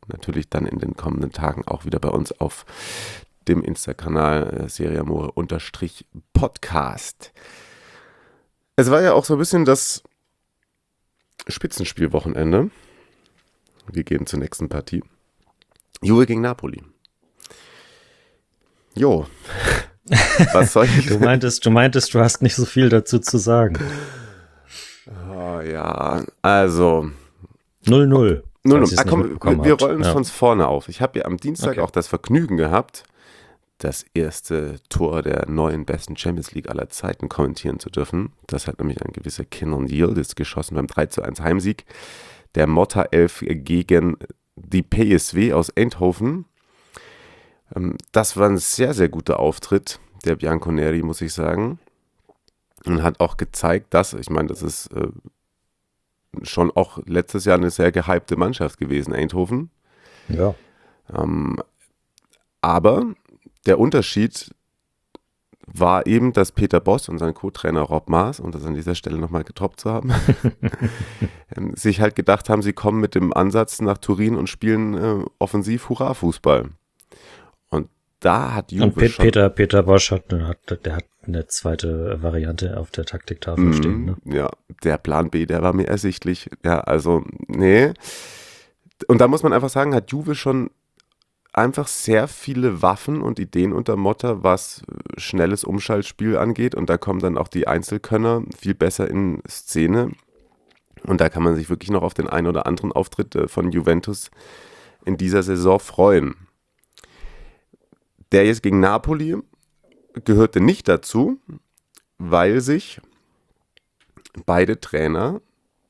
natürlich dann in den kommenden Tagen auch wieder bei uns auf dem Insta-Kanal Serie Amore _Podcast. Es war ja auch so ein bisschen das Spitzenspielwochenende. Wir gehen zur nächsten Partie. Juve gegen Napoli. Jo. Was soll ich Du meintest, du hast nicht so viel dazu zu sagen. Oh, ja, also 0-0. Wir rollen es von vorne auf. Ich habe ja am Dienstag auch das Vergnügen gehabt, das erste Tor der neuen besten Champions League aller Zeiten kommentieren zu dürfen. Das hat nämlich ein gewisser Kenan Yildiz geschossen beim 3:1 Heimsieg der Motta 11 gegen die PSV aus Eindhoven. Das war ein sehr, sehr guter Auftritt der Bianconeri, muss ich sagen. Und hat auch gezeigt, dass, ich meine, das ist schon auch letztes Jahr eine sehr gehypte Mannschaft gewesen, Eindhoven. Ja. Aber der Unterschied war eben, dass Peter Bosz und sein Co-Trainer Rob Maas, um das an dieser Stelle nochmal getoppt zu haben, sich halt gedacht haben, sie kommen mit dem Ansatz nach Turin und spielen offensiv Hurra-Fußball. Und da hat Juve und Peter Bosz hat eine zweite Variante auf der Taktiktafel stehen. Ne? Ja, der Plan B, der war mir ersichtlich. Ja, also, nee. Und da muss man einfach sagen, hat Juve schon einfach sehr viele Waffen und Ideen unter Motta, was schnelles Umschaltspiel angeht. Und da kommen dann auch die Einzelkönner viel besser in Szene. Und da kann man sich wirklich noch auf den einen oder anderen Auftritt von Juventus in dieser Saison freuen. Der jetzt gegen Napoli gehörte nicht dazu, weil sich beide Trainer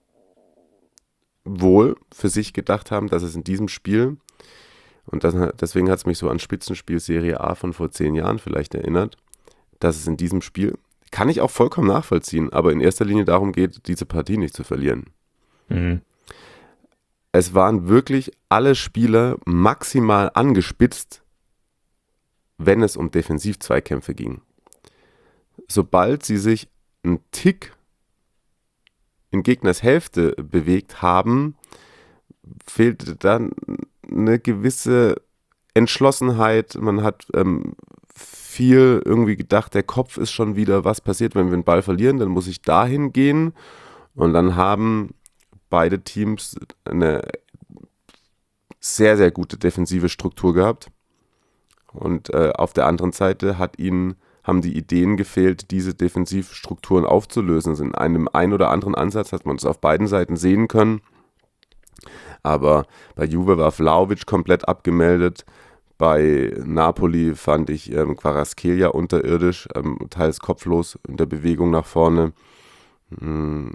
wohl für sich gedacht haben, dass es in diesem Spiel, und deswegen hat es mich so an Spitzenspiel Serie A von vor 10 Jahren vielleicht erinnert, dass es in diesem Spiel, kann ich auch vollkommen nachvollziehen, aber in erster Linie darum geht, diese Partie nicht zu verlieren. Mhm. Es waren wirklich alle Spieler maximal angespitzt, wenn es um Defensiv-Zweikämpfe ging. Sobald sie sich einen Tick in Gegners Hälfte bewegt haben, fehlte dann eine gewisse Entschlossenheit. Man hat viel irgendwie gedacht, der Kopf ist schon wieder, was passiert, wenn wir den Ball verlieren, dann muss ich dahin gehen. Und dann haben beide Teams eine sehr, sehr gute defensive Struktur gehabt. Und auf der anderen Seite haben die Ideen gefehlt, diese Defensivstrukturen aufzulösen. Also in einem ein oder anderen Ansatz hat man es auf beiden Seiten sehen können. Aber bei Juve war Vlahovic komplett abgemeldet. Bei Napoli fand ich Kvaratskhelia unterirdisch, teils kopflos in der Bewegung nach vorne. Im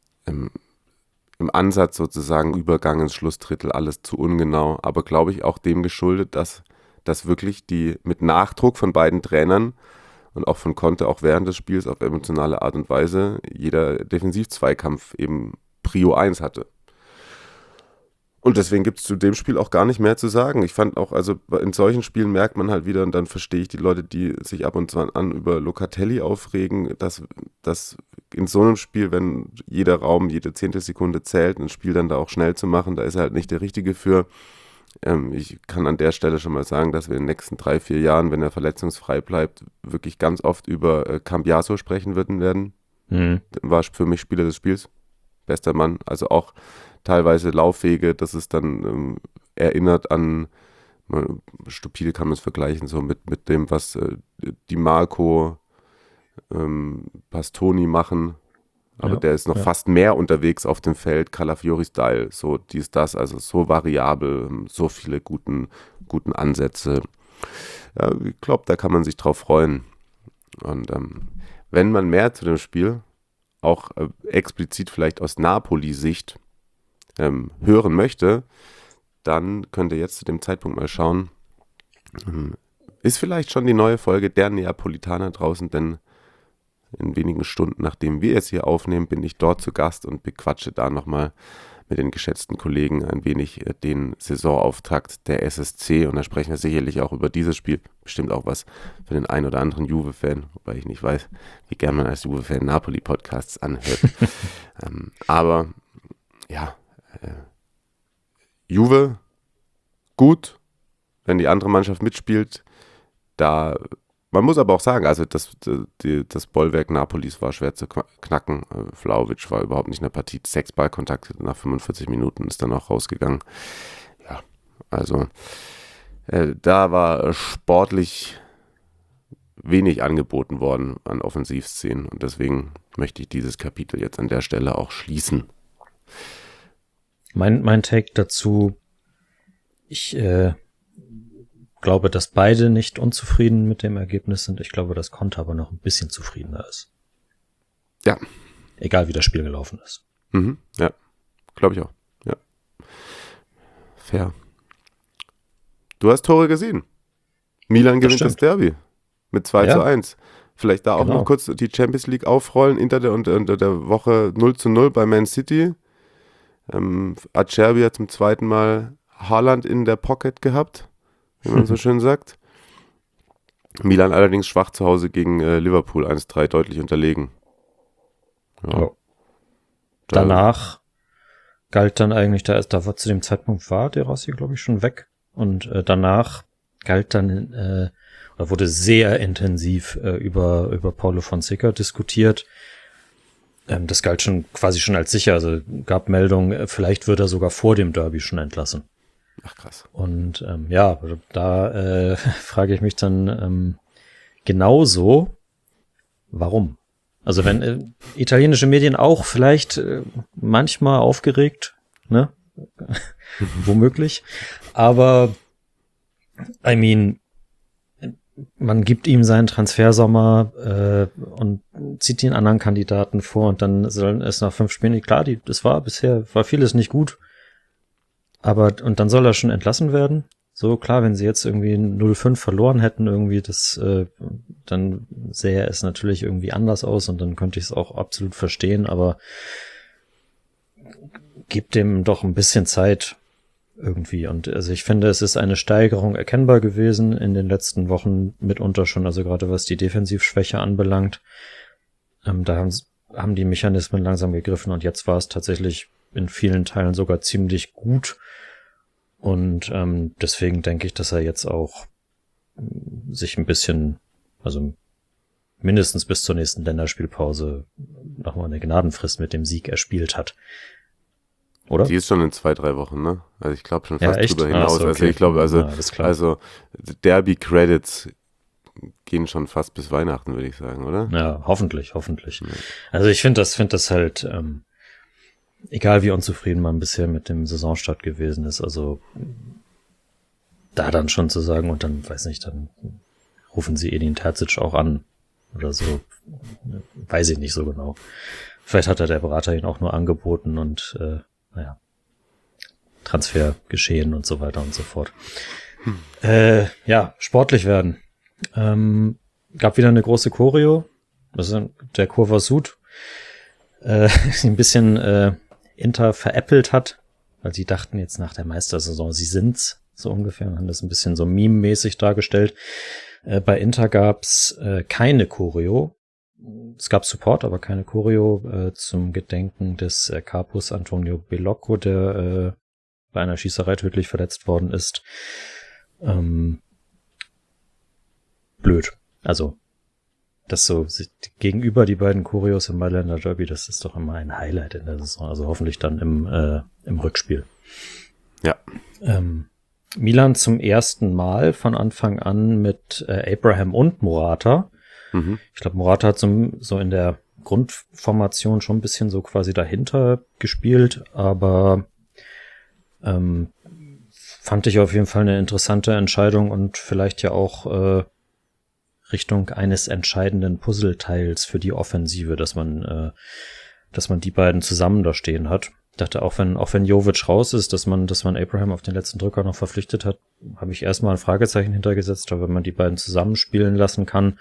Ansatz sozusagen Übergang ins Schlussdrittel, alles zu ungenau. Aber glaube ich auch dem geschuldet, dass wirklich mit Nachdruck von beiden Trainern und auch von Conte auch während des Spiels auf emotionale Art und Weise jeder Defensivzweikampf eben Prio 1 hatte. Und deswegen gibt es zu dem Spiel auch gar nicht mehr zu sagen. Ich fand auch, also in solchen Spielen merkt man halt wieder, und dann verstehe ich die Leute, die sich ab und zu an über Locatelli aufregen, dass in so einem Spiel, wenn jeder Raum, jede Zehntelsekunde zählt, ein Spiel dann da auch schnell zu machen, da ist er halt nicht der Richtige für. Ich kann an der Stelle schon mal sagen, dass wir in den nächsten 3-4 Jahren, wenn er verletzungsfrei bleibt, wirklich ganz oft über Cambiaso sprechen werden. War für mich Spieler des Spiels. Bester Mann. Also auch teilweise Laufwege, das ist dann erinnert an, stupide kann man es vergleichen, so mit dem, was Di Marco, Bastoni machen. Aber der ist noch fast mehr unterwegs auf dem Feld, Calafiori-Style, so dies, das, also so variabel, so viele guten Ansätze. Ja, ich glaube, da kann man sich drauf freuen. Und wenn man mehr zu dem Spiel, auch explizit vielleicht aus Napoli-Sicht, hören möchte, dann könnt ihr jetzt zu dem Zeitpunkt mal schauen. Ist vielleicht schon die neue Folge der Neapolitaner draußen, denn in wenigen Stunden, nachdem wir jetzt hier aufnehmen, bin ich dort zu Gast und bequatsche da nochmal mit den geschätzten Kollegen ein wenig den Saisonauftakt der SSC. Und da sprechen wir sicherlich auch über dieses Spiel. Bestimmt auch was für den einen oder anderen Juve-Fan, wobei ich nicht weiß, wie gern man als Juve-Fan Napoli-Podcasts anhört. Aber ja, Juve gut, wenn die andere Mannschaft mitspielt. Man muss aber auch sagen, also das Bollwerk Napolis war schwer zu knacken. Vlahovic war überhaupt nicht in der Partie. 6 Ballkontakte nach 45 Minuten, ist dann auch rausgegangen. Ja, also da war sportlich wenig angeboten worden an Offensivszenen und deswegen möchte ich dieses Kapitel jetzt an der Stelle auch schließen. Mein Take dazu, ich glaube, dass beide nicht unzufrieden mit dem Ergebnis sind. Ich glaube, dass Conte aber noch ein bisschen zufriedener ist. Ja. Egal, wie das Spiel gelaufen ist. Ja, glaube ich auch. Ja. Fair. Du hast Tore gesehen. Milan gewinnt das Derby mit 2:1. Vielleicht da auch noch kurz die Champions League aufrollen. Inter der Woche 0:0 bei Man City. Acerbi hat zum zweiten Mal Haaland in der Pocket gehabt, wie man so schön sagt. Milan allerdings schwach zu Hause gegen Liverpool 1:3 deutlich unterlegen. Ja. Danach galt dann eigentlich, da war zu dem Zeitpunkt De Rossi, glaube ich, schon weg. Und danach galt dann, oder wurde sehr intensiv über Paulo Fonseca diskutiert. Das galt quasi schon als sicher. Also gab Meldungen, vielleicht wird er sogar vor dem Derby schon entlassen. Ach krass. Und da frage ich mich dann genauso, warum? Also wenn italienische Medien auch vielleicht manchmal aufgeregt, ne? Womöglich. Aber man gibt ihm seinen Transfersommer und zieht den anderen Kandidaten vor und dann sollen es nach 5 Spielen, klar, bisher war vieles nicht gut, und dann soll er schon entlassen werden. So, klar, wenn sie jetzt irgendwie 0:5 verloren hätten, irgendwie dann sähe es natürlich irgendwie anders aus und dann könnte ich es auch absolut verstehen, aber gibt dem doch ein bisschen Zeit irgendwie. Und also ich finde, es ist eine Steigerung erkennbar gewesen in den letzten Wochen mitunter schon, also gerade was die Defensivschwäche anbelangt. Da haben die Mechanismen langsam gegriffen und jetzt war es tatsächlich in vielen Teilen sogar ziemlich gut. Und deswegen denke ich, dass er jetzt auch sich ein bisschen, also mindestens bis zur nächsten Länderspielpause nochmal eine Gnadenfrist mit dem Sieg erspielt hat. Oder? Die ist schon in 2-3 Wochen, ne? Also ich glaube schon fast echt? drüber hinaus. Okay. Also ich glaube, also Derby-Credits gehen schon fast bis Weihnachten, würde ich sagen, oder? Ja, hoffentlich. Also ich finde das halt, egal wie unzufrieden man bisher mit dem Saisonstart gewesen ist, also da dann schon zu sagen und dann, weiß nicht, dann rufen sie Edin Terzic auch an oder so, weiß ich nicht so genau. Vielleicht hat der Berater ihn auch nur angeboten und Transfer geschehen und so weiter und so fort. Sportlich werden. Gab wieder eine große Choreo, also der Kurva Sud, ein bisschen Inter veräppelt hat, weil sie dachten jetzt nach der Meistersaison, sie sind's, so ungefähr, und haben das ein bisschen so meme-mäßig dargestellt. Bei Inter gab's keine Choreo. Es gab Support, aber keine Choreo zum Gedenken des Capus Antonio Bellocco, der bei einer Schießerei tödlich verletzt worden ist. Blöd. Also, das so gegenüber die beiden Choreos im Mailänder Derby, das ist doch immer ein Highlight in der Saison. Also hoffentlich dann im Rückspiel. Ja. Milan zum ersten Mal von Anfang an mit Abraham und Morata. Ich glaube, Morata hat so in der Grundformation schon ein bisschen so quasi dahinter gespielt, aber fand ich auf jeden Fall eine interessante Entscheidung und vielleicht ja auch Richtung eines entscheidenden Puzzleteils für die Offensive, dass man die beiden zusammen da stehen hat. Ich dachte, auch wenn Jovic raus ist, dass man Abraham auf den letzten Drücker noch verpflichtet hat, habe ich erstmal ein Fragezeichen hintergesetzt, aber wenn man die beiden zusammenspielen lassen kann,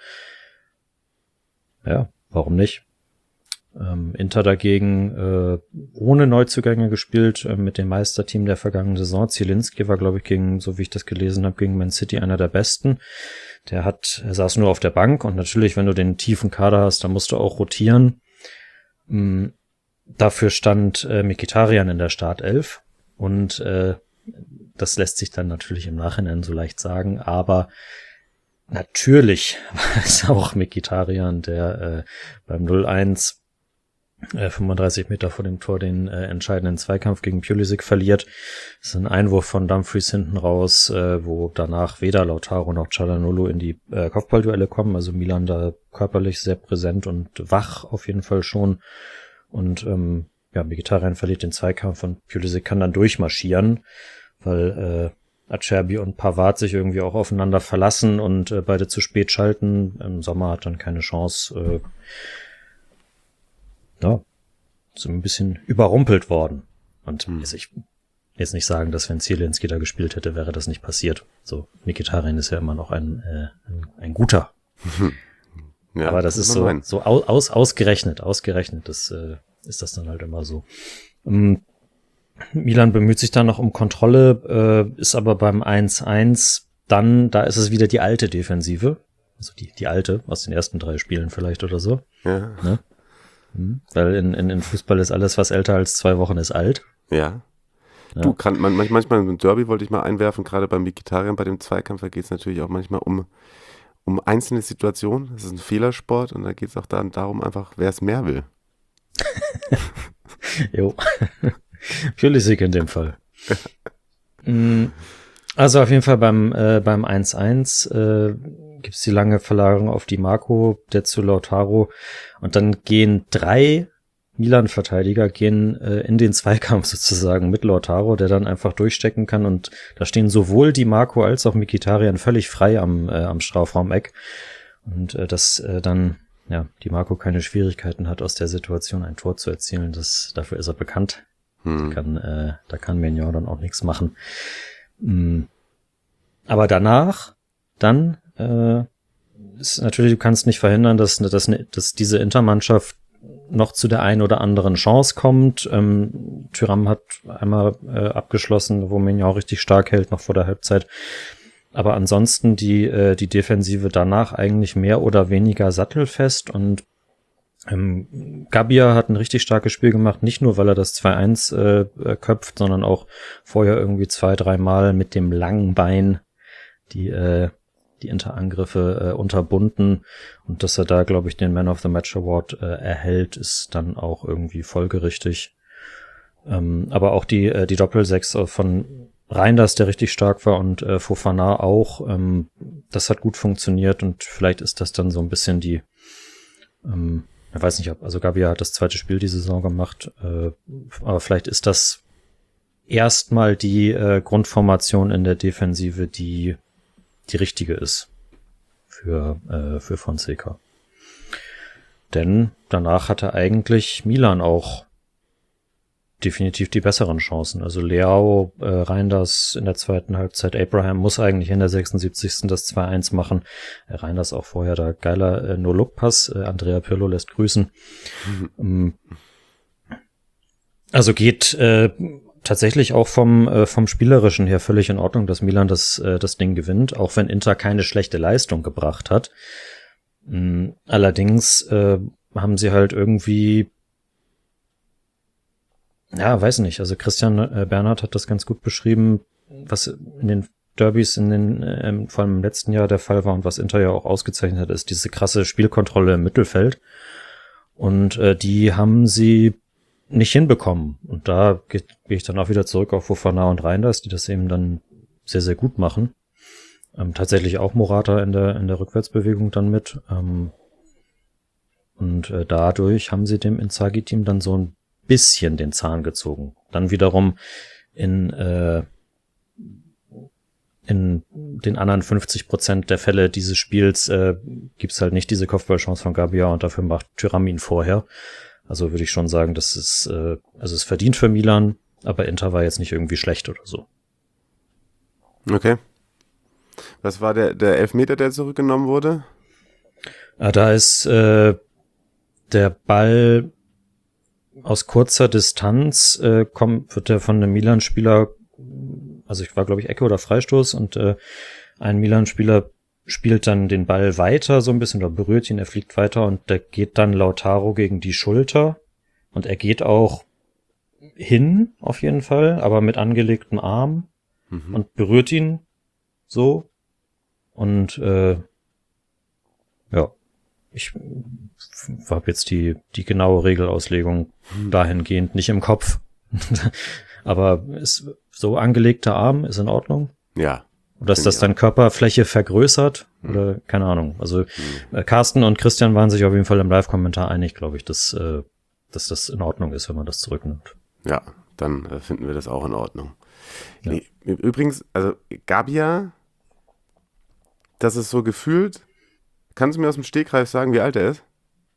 ja, warum nicht? Inter dagegen ohne Neuzugänge gespielt, mit dem Meisterteam der vergangenen Saison. Zielinski war, glaube ich, so wie ich das gelesen habe, gegen Man City einer der besten. Er saß nur auf der Bank und natürlich, wenn du den tiefen Kader hast, dann musst du auch rotieren. Dafür stand Mkhitaryan in der Startelf und Das lässt sich dann natürlich im Nachhinein so leicht sagen, aber natürlich war es auch Mkhitaryan, der beim 0-1 35 Meter vor dem Tor den entscheidenden Zweikampf gegen Pulisic verliert. Das ist ein Einwurf von Dumfries hinten raus, wo danach weder Lautaro noch Çalhanoğlu in die Kopfballduelle kommen. Also Milan da körperlich sehr präsent und wach auf jeden Fall schon. Und Mkhitaryan verliert den Zweikampf und Pulisic kann dann durchmarschieren, weil Acerbi und Pavard sich irgendwie auch aufeinander verlassen und beide zu spät schalten. Im Sommer hat dann keine Chance. Ist ein bisschen überrumpelt worden. Und ich jetzt nicht sagen, dass wenn Zielinski da gespielt hätte, wäre das nicht passiert. So, Mkhitaryan ist ja immer noch ein guter. Ja, aber das ist so ausgerechnet. Das ist das dann halt immer so. Milan bemüht sich dann noch um Kontrolle, ist aber beim 1-1 da ist es wieder die alte Defensive. Also die alte, aus den ersten 3 Spielen vielleicht oder so. Ja. Ne? Weil in Fußball ist alles, was älter als 2 Wochen, ist alt. Ja. Ja. Du, manchmal im Derby wollte ich mal einwerfen, gerade beim Mkhitaryan, bei dem Zweikampf, da geht es natürlich auch manchmal um einzelne Situationen. Das ist ein Fehlersport und da geht es auch dann darum einfach, wer es mehr will. Jo. Pulisic in dem Fall. Also auf jeden Fall beim 1-1 gibt's die lange Verlagerung auf Di Marco, der zu Lautaro, und dann gehen 3 Milan-Verteidiger in den Zweikampf sozusagen mit Lautaro, der dann einfach durchstecken kann, und da stehen sowohl Di Marco als auch Mkhitaryan völlig frei am Strafraumeck, und dass dann Di Marco keine Schwierigkeiten hat, aus der Situation ein Tor zu erzielen. Dafür ist er bekannt. Da kann Maignan dann auch nichts machen. Aber danach, ist natürlich, du kannst nicht verhindern, dass diese Intermannschaft noch zu der einen oder anderen Chance kommt. Thuram hat einmal abgeschlossen, wo Maignan richtig stark hält, noch vor der Halbzeit. Aber ansonsten die Defensive danach eigentlich mehr oder weniger sattelfest, und Gabbia hat ein richtig starkes Spiel gemacht, nicht nur, weil er das 2-1 köpft, sondern auch vorher irgendwie 2-3 Mal mit dem langen Bein die Interangriffe unterbunden, und dass er da, glaube ich, den Man of the Match Award erhält, ist dann auch irgendwie folgerichtig. Aber auch die Doppel-6 von Reinders, der richtig stark war, und Fofana auch, das hat gut funktioniert, und vielleicht ist das dann so ein bisschen ich weiß nicht, also Gabbia hat das 2. Spiel die Saison gemacht, aber vielleicht ist das erstmal die Grundformation in der Defensive, die richtige ist für Fonseca. Denn danach hatte eigentlich Milan auch definitiv die besseren Chancen. Also Leao, Reinders in der zweiten Halbzeit, Abraham muss eigentlich in der 76. das 2-1 machen. Reinders auch vorher da geiler No-Look-Pass. Andrea Pirlo lässt grüßen. Also geht tatsächlich auch vom Spielerischen her völlig in Ordnung, dass Milan das Ding gewinnt, auch wenn Inter keine schlechte Leistung gebracht hat. Allerdings haben sie halt irgendwie, weiß nicht, also Christian Bernhard hat das ganz gut beschrieben, was in den Derbys vor allem im letzten Jahr der Fall war, und was Inter ja auch ausgezeichnet hat, ist diese krasse Spielkontrolle im Mittelfeld, und die haben sie nicht hinbekommen, und da gehe ich dann auch wieder zurück auf Fofana und Reinders, die das eben dann sehr, sehr gut machen. Tatsächlich auch Morata in der Rückwärtsbewegung dann mit, und dadurch haben sie dem Inzaghi-Team dann so ein bisschen den Zahn gezogen. Dann wiederum in den anderen 50% der Fälle dieses Spiels gibt's halt nicht diese Kopfballchance von Gabbia, und dafür macht Thuram ihn vorher. Also würde ich schon sagen, das ist es verdient für Milan, aber Inter war jetzt nicht irgendwie schlecht oder so. Okay. Was war der Elfmeter, der zurückgenommen wurde? Da ist der Ball aus kurzer Distanz, wird der von einem Milan-Spieler, also ich war glaube ich Ecke oder Freistoß, und ein Milan-Spieler spielt dann den Ball weiter so ein bisschen oder berührt ihn, er fliegt weiter, und der geht dann Lautaro gegen die Schulter, und er geht auch hin auf jeden Fall, aber mit angelegtem Arm, und berührt ihn so. Und ja, ich habe jetzt die genaue Regelauslegung dahingehend nicht im Kopf. Aber ist so angelegter Arm ist in Ordnung? Ja. Oder ist das dann Körperfläche vergrößert? Oder keine Ahnung. Also Carsten und Christian waren sich auf jeden Fall im Live-Kommentar einig, glaube ich, dass das in Ordnung ist, wenn man das zurücknimmt. Ja, dann finden wir das auch in Ordnung. Ja. Nee, übrigens, also Gabia, das ist so gefühlt, kannst du mir aus dem Stegreif sagen, wie alt er ist?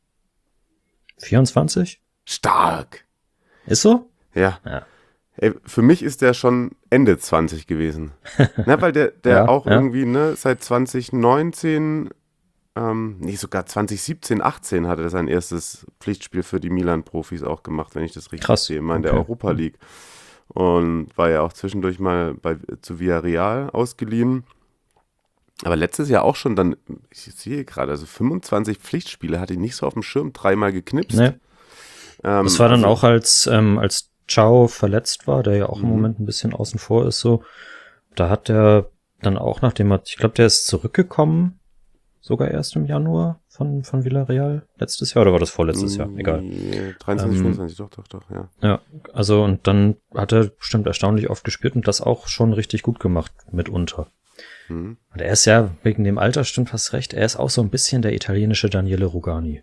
24? Stark! Ist so? Ja. Ja. Ey, für mich ist der schon Ende 20 gewesen. Na, weil der Ja, auch ja. irgendwie, ne, seit 2019, sogar 2017, 18 hatte er sein erstes Pflichtspiel für die Milan-Profis auch gemacht, wenn ich das richtig Krass, sehe, mal in der okay. Europa League. Und war ja auch zwischendurch mal zu Villarreal ausgeliehen. Aber letztes Jahr auch schon dann, ich sehe gerade, also 25 Pflichtspiele hatte ich nicht so auf dem Schirm, 3-mal geknipst. Nee. Das Das war dann auch als Ciao verletzt war, der ja auch im Moment ein bisschen außen vor ist, so. Da hat er dann auch, ich glaube, der ist zurückgekommen, sogar erst im Januar von Villarreal letztes Jahr, oder war das vorletztes Jahr? Egal. 23, 25, doch, ja. Ja, also und dann hat er bestimmt erstaunlich oft gespielt und das auch schon richtig gut gemacht mitunter. Und er ist ja, wegen dem Alter, stimmt fast recht, er ist auch so ein bisschen der italienische Daniele Rugani.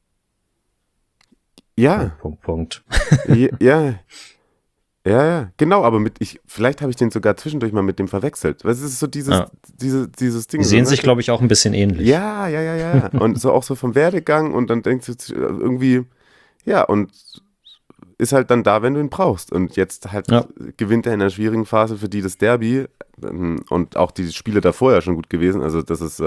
Ja, Punkt. ja, genau, aber vielleicht habe ich den sogar zwischendurch mal mit dem verwechselt. Weil es ist so dieses Ding. Die sehen so, sich, glaube ich, auch ein bisschen ähnlich. Ja. Und so auch so vom Werdegang und dann denkst du irgendwie, ja, und ist halt dann da, wenn du ihn brauchst. Und jetzt halt gewinnt er in einer schwierigen Phase für die das Derby und auch die Spiele davor ja schon gut gewesen. Also das ist,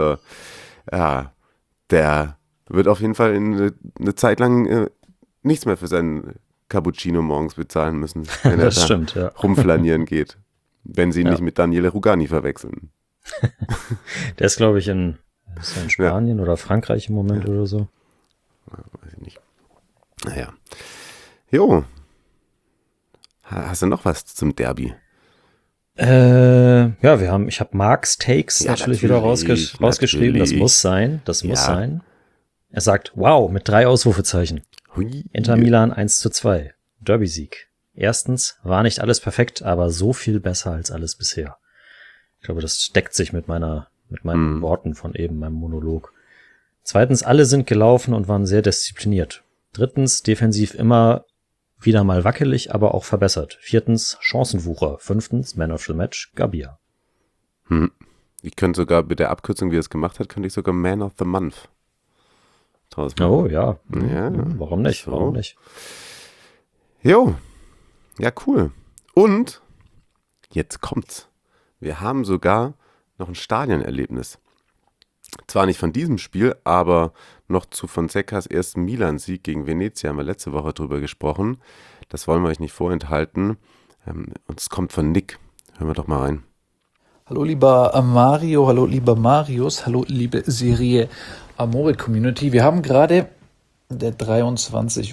der wird auf jeden Fall eine Zeit lang nichts mehr für seinen Cappuccino morgens bezahlen müssen, wenn er Das da stimmt, ja. rumflanieren geht. Wenn sie ihn Ja. nicht mit Daniele Rugani verwechseln. Der ist, glaube ich, in Spanien oder Frankreich im Moment oder so. Weiß ich nicht. Naja. Jo. Hast du noch was zum Derby? Ja, ich habe Marks Takes Ja, natürlich wieder natürlich, rausgeschrieben. Das natürlich. muss sein. Das muss Ja. sein. Er sagt, wow, mit 3 Ausrufezeichen. Hui. Inter Milan 1:2. Derby-Sieg. Erstens war nicht alles perfekt, aber so viel besser als alles bisher. Ich glaube, das deckt sich mit meinen Worten von eben, meinem Monolog. Zweitens, alle sind gelaufen und waren sehr diszipliniert. Drittens, defensiv immer wieder mal wackelig, aber auch verbessert. Viertens, Chancenwucher. Fünftens, Man of the Match, Gabia. Ich könnte sogar mit der Abkürzung, wie er es gemacht hat, könnte ich sogar Man of the Month draus machen. Oh, ja. Ja. Warum nicht? So. Warum nicht? Jo. Ja, cool. Und jetzt kommt's. Wir haben sogar noch ein Stadionerlebnis. Zwar nicht von diesem Spiel, aber noch zu Fonsecas ersten Milan-Sieg gegen Venezia haben wir letzte Woche drüber gesprochen. Das wollen wir euch nicht vorenthalten. Und es kommt von Nick. Hören wir doch mal rein. Hallo lieber Mario, hallo lieber Marius, hallo liebe Serie Amore Community. Wir haben gerade der 23:40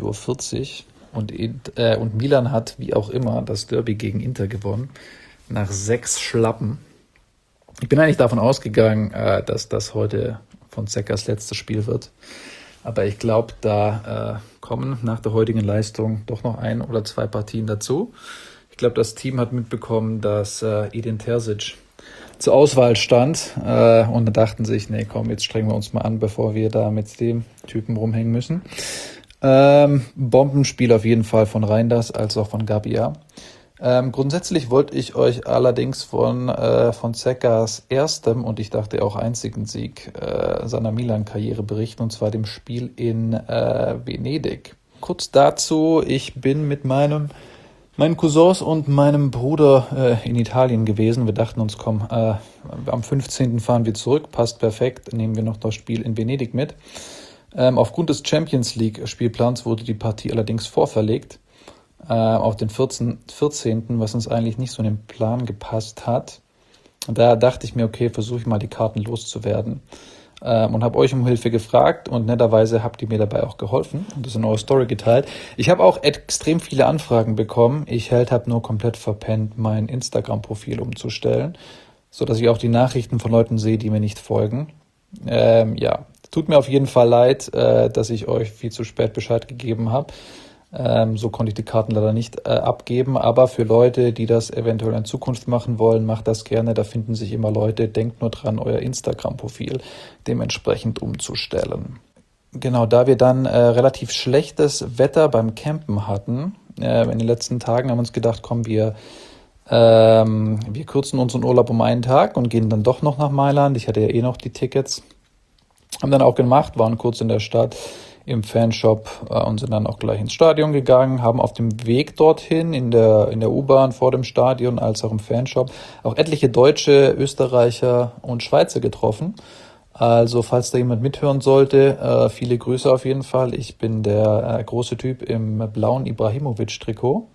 Uhr und Milan hat wie auch immer das Derby gegen Inter gewonnen nach 6 Schlappen. Ich bin eigentlich davon ausgegangen, dass das heute Fonsecas letztes Spiel wird. Aber ich glaube, da kommen nach der heutigen Leistung doch noch 1 oder 2 Partien dazu. Ich glaube, das Team hat mitbekommen, dass Edin Terzic zur Auswahl stand und dann dachten sich, nee, komm, jetzt strengen wir uns mal an, bevor wir da mit dem Typen rumhängen müssen. Bombenspiel auf jeden Fall von Reinders als auch von Gabia. Grundsätzlich wollte ich euch allerdings von Fonsecas erstem und ich dachte auch einzigen Sieg seiner Milan-Karriere berichten, und zwar dem Spiel in Venedig. Kurz dazu, ich bin mit meinen Cousins und meinem Bruder in Italien gewesen. Wir dachten uns, komm, am 15. fahren wir zurück, passt perfekt, nehmen wir noch das Spiel in Venedig mit. Aufgrund des Champions League-Spielplans wurde die Partie allerdings vorverlegt auf den 14., was uns eigentlich nicht so in den Plan gepasst hat. Und da dachte ich mir, okay, versuche ich mal die Karten loszuwerden. und habe euch um Hilfe gefragt und netterweise habt ihr mir dabei auch geholfen und das in eurer Story geteilt. Ich habe auch extrem viele Anfragen bekommen. Ich habe nur komplett verpennt, mein Instagram-Profil umzustellen, sodass ich auch die Nachrichten von Leuten sehe, die mir nicht folgen. Tut mir auf jeden Fall leid, dass ich euch viel zu spät Bescheid gegeben habe. So konnte ich die Karten leider nicht abgeben, aber für Leute, die das eventuell in Zukunft machen wollen, macht das gerne. Da finden sich immer Leute. Denkt nur dran, euer Instagram-Profil dementsprechend umzustellen. Genau, da wir dann relativ schlechtes Wetter beim Campen hatten, in den letzten Tagen haben wir uns gedacht, komm, wir kürzen unseren Urlaub um einen Tag und gehen dann doch noch nach Mailand. Ich hatte ja noch die Tickets. Haben dann auch gemacht, waren kurz in der Stadt im Fanshop und sind dann auch gleich ins Stadion gegangen, haben auf dem Weg dorthin in der U-Bahn vor dem Stadion als auch im Fanshop auch etliche Deutsche, Österreicher und Schweizer getroffen. Also falls da jemand mithören sollte, viele Grüße auf jeden Fall. Ich bin der große Typ im blauen Ibrahimovic-Trikot.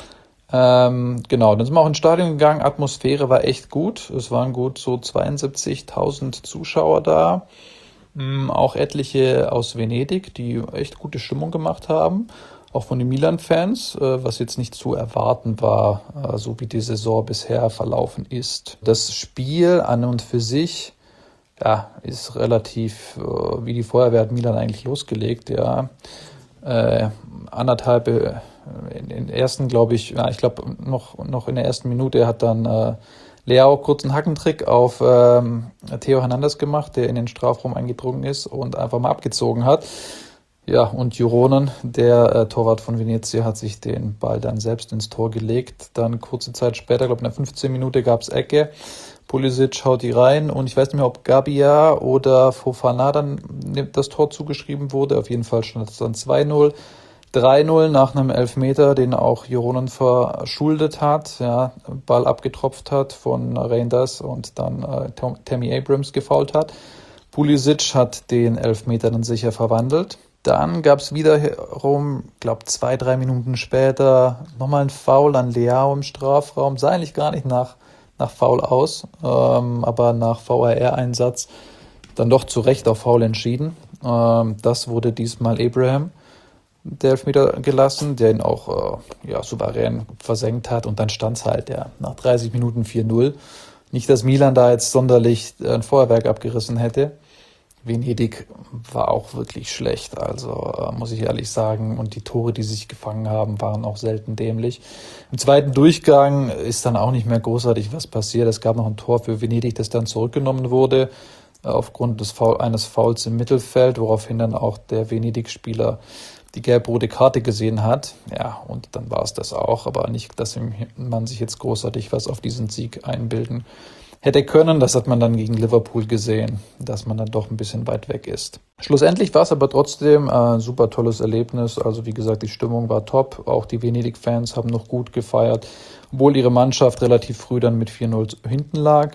Dann sind wir auch ins Stadion gegangen. Atmosphäre war echt gut. Es waren gut so 72.000 Zuschauer da. Auch etliche aus Venedig, die echt gute Stimmung gemacht haben. Auch von den Milan-Fans, was jetzt nicht zu erwarten war, so wie die Saison bisher verlaufen ist. Das Spiel an und für sich, ist relativ, wie die Feuerwehr hat Milan eigentlich losgelegt, anderthalb in den ersten, glaube ich, noch in der ersten Minute hat dann Leao kurz einen Hackentrick auf Theo Hernandez gemacht, der in den Strafraum eingedrungen ist und einfach mal abgezogen hat. Ja, und Juronen, der Torwart von Venezia, hat sich den Ball dann selbst ins Tor gelegt. Dann kurze Zeit später, glaube ich in der 15. Minute gab es Ecke. Pulisic haut die rein und ich weiß nicht mehr, ob Gabia oder Fofana dann das Tor zugeschrieben wurde. Auf jeden Fall stand es dann 2-0. 3-0 nach einem Elfmeter, den auch Juronen verschuldet hat, Ball abgetropft hat von Reinders und dann Tammy Abrams gefoult hat. Pulisic hat den Elfmeter dann sicher verwandelt. Dann gab es wiederum, glaube 2-3 Minuten später, nochmal ein Foul an Leao im Strafraum. Sah eigentlich gar nicht nach Foul aus, aber nach VAR-Einsatz dann doch zu Recht auf Foul entschieden. Das wurde diesmal Abraham, der Elfmeter gelassen, der ihn auch souverän versenkt hat. Und dann stand es halt nach 30 Minuten 4-0. Nicht, dass Milan da jetzt sonderlich ein Feuerwerk abgerissen hätte. Venedig war auch wirklich schlecht, also muss ich ehrlich sagen. Und die Tore, die sie sich gefangen haben, waren auch selten dämlich. Im zweiten Durchgang ist dann auch nicht mehr großartig was passiert. Es gab noch ein Tor für Venedig, das dann zurückgenommen wurde, aufgrund eines Fouls im Mittelfeld, woraufhin dann auch der Venedig-Spieler die gelb-rote Karte gesehen hat. Ja, und dann war es das auch. Aber nicht, dass man sich jetzt großartig was auf diesen Sieg einbilden hätte können. Das hat man dann gegen Liverpool gesehen, dass man dann doch ein bisschen weit weg ist. Schlussendlich war es aber trotzdem ein super tolles Erlebnis. Also wie gesagt, die Stimmung war top. Auch die Venedig-Fans haben noch gut gefeiert, obwohl ihre Mannschaft relativ früh dann mit 4-0 hinten lag.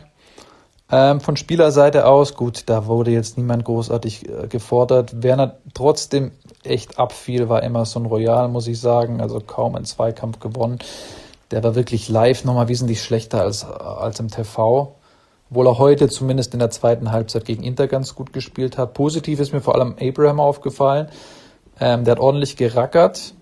Von Spielerseite aus, gut, da wurde jetzt niemand großartig gefordert. Wer trotzdem echt abfiel, war Emerson Royal, muss ich sagen. Also kaum einen Zweikampf gewonnen. Der war wirklich live nochmal wesentlich schlechter als im TV. Obwohl er heute zumindest in der zweiten Halbzeit gegen Inter ganz gut gespielt hat. Positiv ist mir vor allem Abraham aufgefallen. Der hat ordentlich gerackert.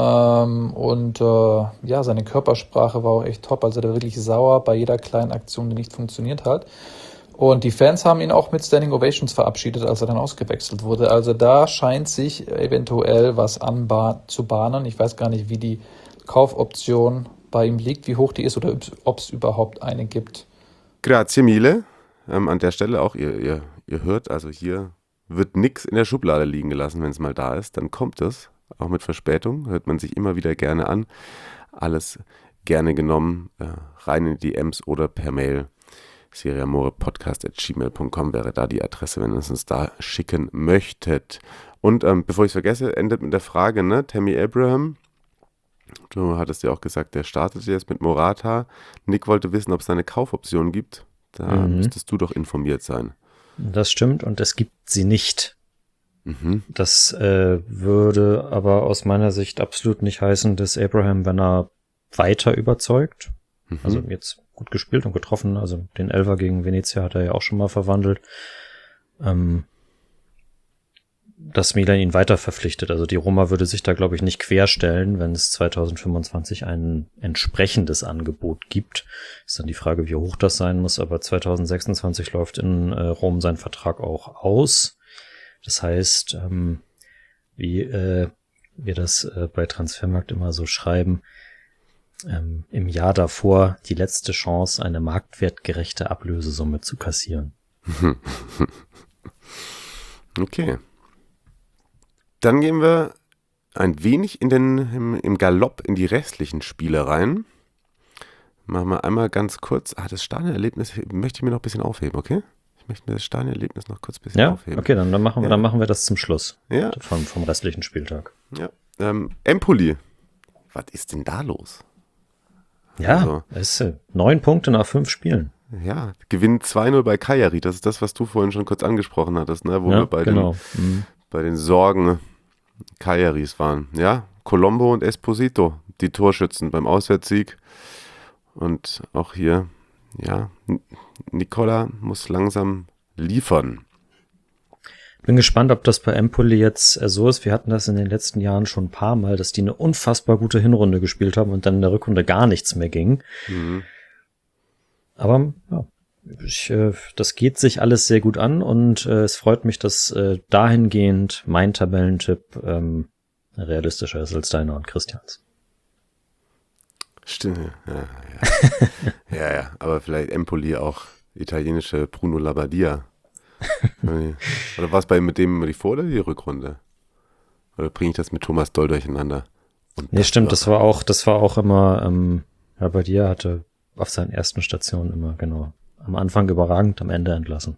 Seine Körpersprache war auch echt top. Also der war wirklich sauer bei jeder kleinen Aktion, die nicht funktioniert hat. Und die Fans haben ihn auch mit Standing Ovations verabschiedet, als er dann ausgewechselt wurde. Also da scheint sich eventuell was zu bahnen. Ich weiß gar nicht, wie die Kaufoption bei ihm liegt, wie hoch die ist oder ob es überhaupt eine gibt. Grazie mille. An der Stelle auch, ihr hört, also hier wird nichts in der Schublade liegen gelassen, wenn es mal da ist. Dann kommt es, auch mit Verspätung, hört man sich immer wieder gerne an. Alles gerne genommen, rein in die DMs oder per Mail. seriamorepodcast@gmail.com wäre da die Adresse, wenn ihr es uns da schicken möchtet. Und bevor ich es vergesse, endet mit der Frage, ne? Tammy Abraham, du hattest ja auch gesagt, der startete jetzt mit Morata. Nick wollte wissen, ob es da eine Kaufoption gibt. Da müsstest du doch informiert sein. Das stimmt und es gibt sie nicht. Das würde aber aus meiner Sicht absolut nicht heißen, dass Abraham, wenn er weiter überzeugt, also jetzt gut gespielt und getroffen, also den Elfer gegen Venezia hat er ja auch schon mal verwandelt, dass Milan ihn weiter verpflichtet. Also die Roma würde sich da, glaube ich, nicht querstellen, wenn es 2025 ein entsprechendes Angebot gibt. Ist dann die Frage, wie hoch das sein muss, aber 2026 läuft in Rom sein Vertrag auch aus. Das heißt, wie wir das bei Transfermarkt immer so schreiben, im Jahr davor die letzte Chance, eine marktwertgerechte Ablösesumme zu kassieren. Okay. Dann gehen wir ein wenig im Galopp in die restlichen Spiele rein. Machen wir einmal ganz kurz. Das Stadionerlebnis möchte ich mir noch ein bisschen aufheben, okay? Ich möchte mir das Stadionerlebnis noch kurz ein bisschen aufheben. Okay, dann machen wir das zum Schluss. Ja. Vom restlichen Spieltag. Ja. Empoli. Was ist denn da los? Ja, es ist 9 Punkte nach 5 Spielen. Ja, Gewinn 2-0 bei Cagliari. Das ist das, was du vorhin schon kurz angesprochen hattest, ne? Wo wir bei den Sorgen Cagliaris waren. Ja, Colombo und Esposito, die Torschützen beim Auswärtssieg. Und auch hier, ja, Nicola muss langsam liefern. Bin gespannt, ob das bei Empoli jetzt so ist. Wir hatten das in den letzten Jahren schon ein paar Mal, dass die eine unfassbar gute Hinrunde gespielt haben und dann in der Rückrunde gar nichts mehr ging. Aber ja, das geht sich alles sehr gut an und es freut mich, dass dahingehend mein Tabellentipp realistischer ist als deiner und Christians. Stimmt, ja, aber vielleicht Empoli auch italienische Bruno Labbadia. Oder war es mit dem immer die Vor- oder die Rückrunde? Oder bringe ich das mit Thomas Doll durcheinander? Nee, stimmt, das war auch immer, Labbadia hatte auf seinen ersten Stationen immer, genau, am Anfang überragend, am Ende entlassen.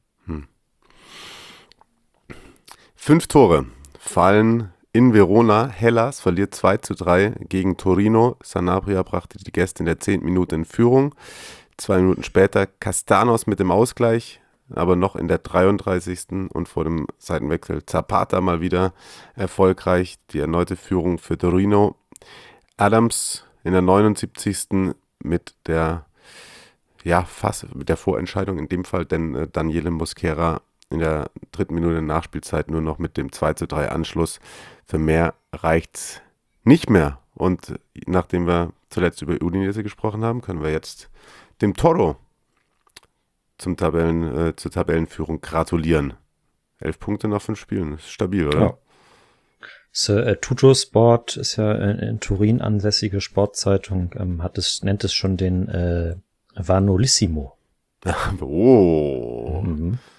5 Tore fallen in Verona. Hellas verliert 2-3 gegen Torino. Sanabria brachte die Gäste in der 10. Minute in Führung. 2 Minuten später Castanos mit dem Ausgleich, aber noch in der 33. und vor dem Seitenwechsel Zapata mal wieder erfolgreich. Die erneute Führung für Torino. Adams in der 79. mit der mit der Vorentscheidung in dem Fall, denn Daniele Mosquera in der 3. Minute der Nachspielzeit nur noch mit dem 2-3 Anschluss. Für mehr reicht's nicht mehr. Und nachdem wir zuletzt über Udinese gesprochen haben, können wir jetzt dem Toro zur Tabellenführung gratulieren. 11 Punkte nach 5 Spielen. Das ist stabil, oder? Ja. Tuttosport ist ja in Turin ansässige Sportzeitung, nennt es schon den Vanolissimo. Oh.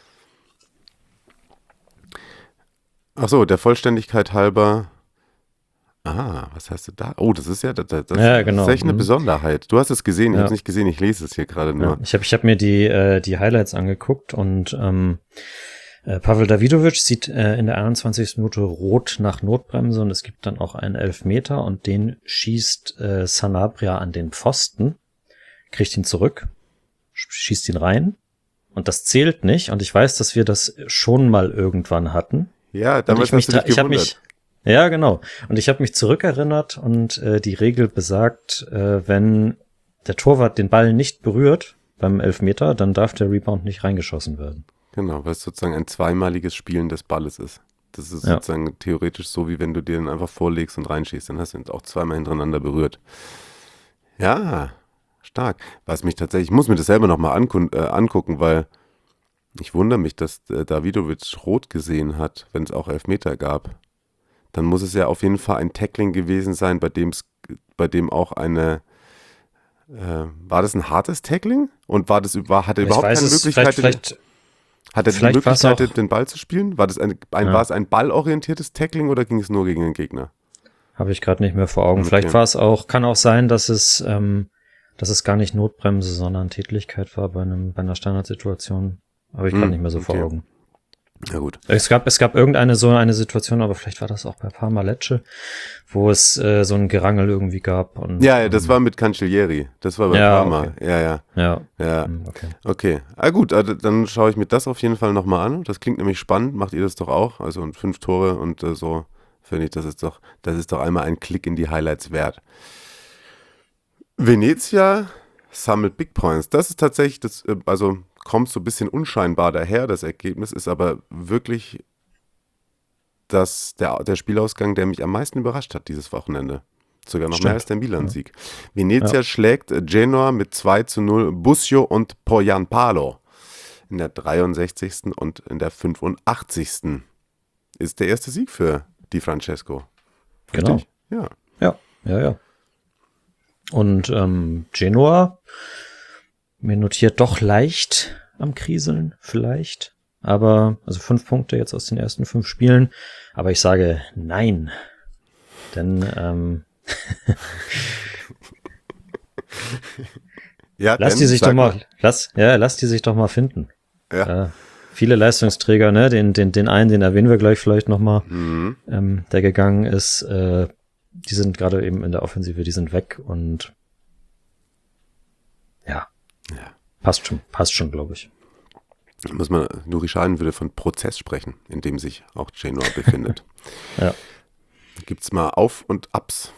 Ach so, der Vollständigkeit halber. Was hast du da? Oh, das ist das genau. ist echt eine Besonderheit. Du hast es gesehen, ich habe es nicht gesehen, ich lese es hier gerade nur. Ja, ich hab mir die Highlights angeguckt und Pavel Davidovic sieht in der 21. Minute rot nach Notbremse und es gibt dann auch einen Elfmeter und den schießt Sanabria an den Pfosten, kriegt ihn zurück, schießt ihn rein und das zählt nicht und ich weiß, dass wir das schon mal irgendwann hatten. Ja, damals hast du dich gewundert. Ja, genau. Und ich habe mich zurückerinnert und die Regel besagt, wenn der Torwart den Ball nicht berührt beim Elfmeter, dann darf der Rebound nicht reingeschossen werden. Genau, weil es sozusagen ein zweimaliges Spielen des Balles ist. Das ist sozusagen theoretisch so, wie wenn du dir den einfach vorlegst und reinschießt. Dann hast du ihn auch zweimal hintereinander berührt. Ja, stark. Ich muss mir das selber nochmal angucken, weil ich wundere mich, dass Davidovic rot gesehen hat, wenn es auch Elfmeter gab. Dann muss es ja auf jeden Fall ein Tackling gewesen sein, bei dem auch eine war das ein hartes Tackling? Und hat er überhaupt keine Möglichkeit, den Ball zu spielen? War es ein ballorientiertes Tackling oder ging es nur gegen den Gegner? Habe ich gerade nicht mehr vor Augen. Vielleicht kann auch sein, dass es gar nicht Notbremse, sondern Tätlichkeit war bei einer Standardsituation. Habe ich gerade nicht mehr so vor Augen. Ja gut. Es gab irgendeine so eine Situation, aber vielleicht war das auch bei Parma Lecce, wo es so ein Gerangel irgendwie gab. Und, das war mit Cancellieri. Das war bei Parma. Okay. Ja. Okay. Gut, dann schaue ich mir das auf jeden Fall nochmal an. Das klingt nämlich spannend. Macht ihr das doch auch? Also 5 Tore und so finde ich, das ist doch einmal ein Klick in die Highlights wert. Venezia sammelt Big Points. Das ist tatsächlich, also kommt so ein bisschen unscheinbar daher. Das Ergebnis ist aber wirklich der Spielausgang, der mich am meisten überrascht hat dieses Wochenende. Sogar noch mehr als der Milan-Sieg. Venezia schlägt Genoa mit 2-0 Busio und Poyanpalo in der 63. und in der 85. Ist der erste Sieg für Di Francesco. Genau. Ja. Ja. Und Genoa, mir notiert doch leicht am Kriseln, vielleicht. Aber, also 5 Punkte jetzt aus den ersten 5 Spielen. Aber ich sage nein. Denn, lass die sich doch mal finden. Ja. Viele Leistungsträger, ne, den einen, den erwähnen wir gleich vielleicht nochmal, der gegangen ist, die sind gerade eben in der Offensive, die sind weg und ja. Passt schon, glaube ich. Nuri Sahin würde von Prozess sprechen, in dem sich auch Genoa befindet. Ja. Gibt's mal Auf- und Abs.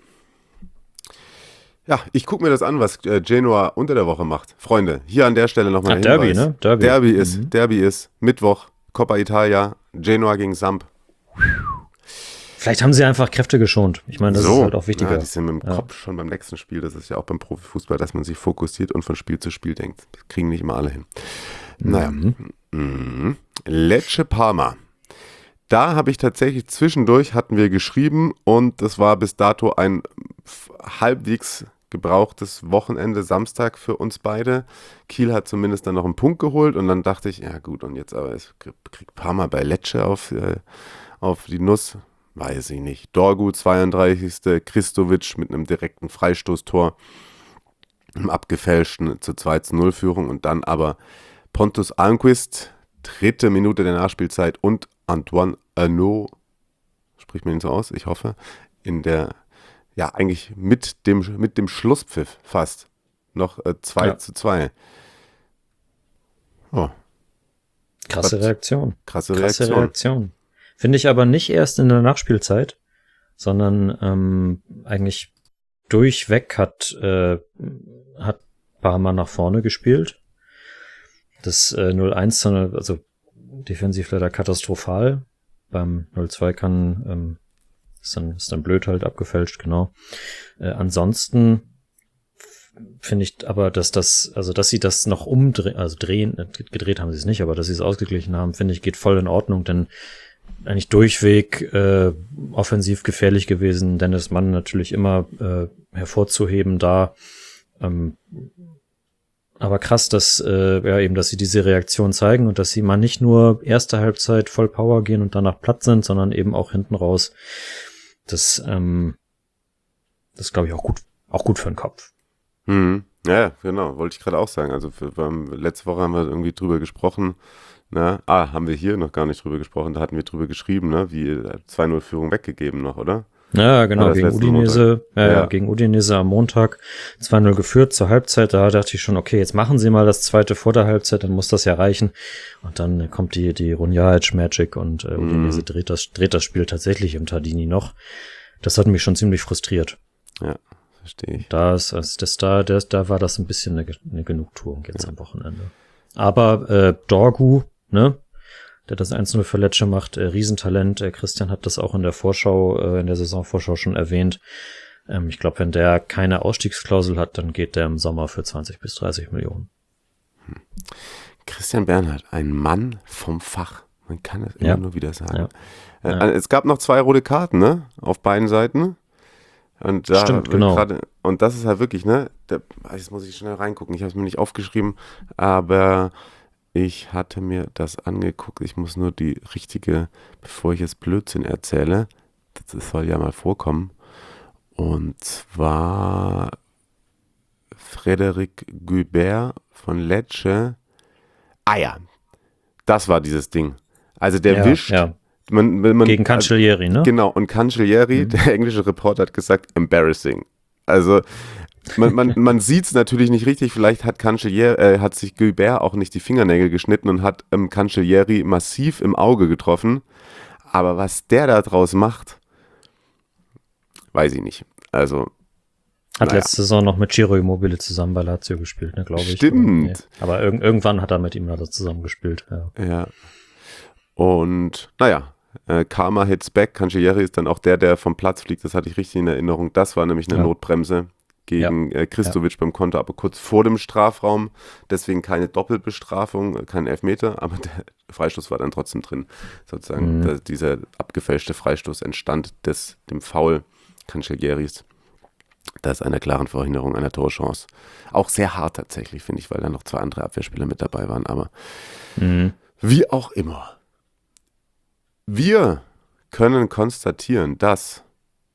Ja, ich gucke mir das an, was Genoa unter der Woche macht. Freunde, hier an der Stelle nochmal ein Derby, Hinweis. ne? Derby. Derby ist Mittwoch, Coppa Italia, Genoa gegen Samp. Vielleicht haben sie einfach Kräfte geschont. Ich meine, das ist halt auch wichtiger. Ja, die sind mit dem Kopf schon beim nächsten Spiel. Das ist ja auch beim Profifußball, dass man sich fokussiert und von Spiel zu Spiel denkt. Das kriegen nicht immer alle hin. Naja. Lecce Parma. Da habe ich tatsächlich zwischendurch, hatten wir geschrieben und das war bis dato ein halbwegs gebrauchtes Wochenende, Samstag für uns beide. Kiel hat zumindest dann noch einen Punkt geholt und dann dachte ich, ja gut, und jetzt aber kriegt Parma bei Lecce auf die Nuss. Weiß ich nicht. Dorgu, 32. Kristovic mit einem direkten Freistoßtor im abgefälschten zur 2-0-Führung und dann aber Pontus Almqvist, 3. Minute der Nachspielzeit und Antoine Arnaud, spricht man ihn so aus, ich hoffe, in der, ja eigentlich mit dem Schlusspfiff fast, noch 2-2. Oh. Krasse Reaktion. Krasse Reaktion. Finde ich aber nicht erst in der Nachspielzeit, sondern eigentlich durchweg hat Parma nach vorne gespielt. Das 0-1, also defensiv leider katastrophal. Beim 0-2 ist dann blöd halt abgefälscht, genau. Ansonsten finde ich aber, dass sie das noch gedreht haben sie es nicht, aber dass sie es ausgeglichen haben, finde ich, geht voll in Ordnung, denn eigentlich durchweg offensiv gefährlich gewesen. Dennis Mann natürlich immer hervorzuheben da. Aber krass, dass sie diese Reaktion zeigen und dass sie mal nicht nur erste Halbzeit voll Power gehen und danach platt sind, sondern eben auch hinten raus. Das glaube ich auch gut für den Kopf. Ja, genau, wollte ich gerade auch sagen. Also letzte Woche haben wir irgendwie drüber gesprochen. Haben wir hier noch gar nicht drüber gesprochen. Da hatten wir drüber geschrieben, ne? Wie 2-0-Führung weggegeben noch, oder? Ja, genau, gegen Udinese. Gegen Udinese am Montag 2-0 geführt zur Halbzeit. Da dachte ich schon, okay, jetzt machen sie mal das zweite vor der Halbzeit, dann muss das ja reichen. Und dann kommt die Runjajic Magic und Udinese dreht das Spiel tatsächlich im Tardini noch. Das hat mich schon ziemlich frustriert. Ja, verstehe ich. Da war das ein bisschen eine Genugtuung jetzt am Wochenende. Aber Dorgu, ne? Der das 1-0 für Lecce macht, Riesentalent. Christian hat das auch in der Saisonvorschau schon erwähnt. Ich glaube, wenn der keine Ausstiegsklausel hat, dann geht der im Sommer für 20 bis 30 Millionen. Christian Bernhard, ein Mann vom Fach. Man kann es immer nur wieder sagen. Ja. Es gab noch 2 rote Karten, ne? Auf beiden Seiten. Und da stimmt, genau. Und das ist halt wirklich, ne? Jetzt muss ich schnell reingucken. Ich habe es mir nicht aufgeschrieben, aber ich hatte mir das angeguckt. Ich muss nur die richtige, bevor ich jetzt Blödsinn erzähle, das soll ja mal vorkommen. Und zwar Frédéric Guibert von Lecce. Das war dieses Ding. Also der wischt. Ja. Gegen Cancellieri, ne? Genau, und Cancellieri, der englische Reporter, hat gesagt, embarrassing. Also man sieht es natürlich nicht richtig, vielleicht hat sich Guibert auch nicht die Fingernägel geschnitten und hat Cancellieri massiv im Auge getroffen. Aber was der da draus macht, weiß ich nicht. Also Hat letzte Saison noch mit Ciro Immobile zusammen bei Lazio gespielt, ne, glaube ich. Stimmt. Nee. Aber irgendwann hat er mit ihm da zusammen gespielt. Ja. Und Karma hits back. Cancellieri ist dann auch der vom Platz fliegt. Das hatte ich richtig in Erinnerung. Das war nämlich eine Notbremse gegen Kristovic beim Konter, aber kurz vor dem Strafraum. Deswegen keine Doppelbestrafung, kein Elfmeter, aber der Freistoß war dann trotzdem drin. Sozusagen dieser abgefälschte Freistoß entstand dem Foul Cancellieris. Da ist einer klaren Verhinderung einer Torchance. Auch sehr hart tatsächlich, finde ich, weil da noch 2 andere Abwehrspieler mit dabei waren. Aber wie auch immer. Wir können konstatieren, dass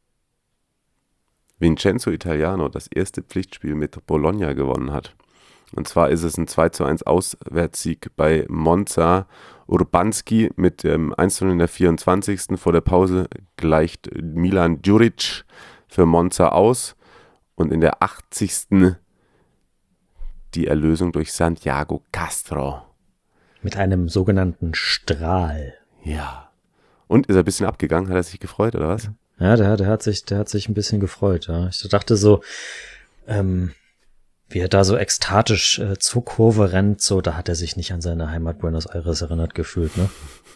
Vincenzo Italiano das erste Pflichtspiel mit Bologna gewonnen hat. Und zwar ist es ein 2:1 Auswärtssieg bei Monza. Urbanski mit dem 1:0 in der 24. Vor der Pause gleicht Milan Djuric für Monza aus. Und in der 80. die Erlösung durch Santiago Castro. Mit einem sogenannten Strahl. Ja. Und ist er ein bisschen abgegangen? Hat er sich gefreut, oder was? Ja, der hat sich ein bisschen gefreut, ja. Ich dachte so, wie er da so ekstatisch zur Kurve rennt, so, da hat er sich nicht an seine Heimat Buenos Aires erinnert gefühlt, ne?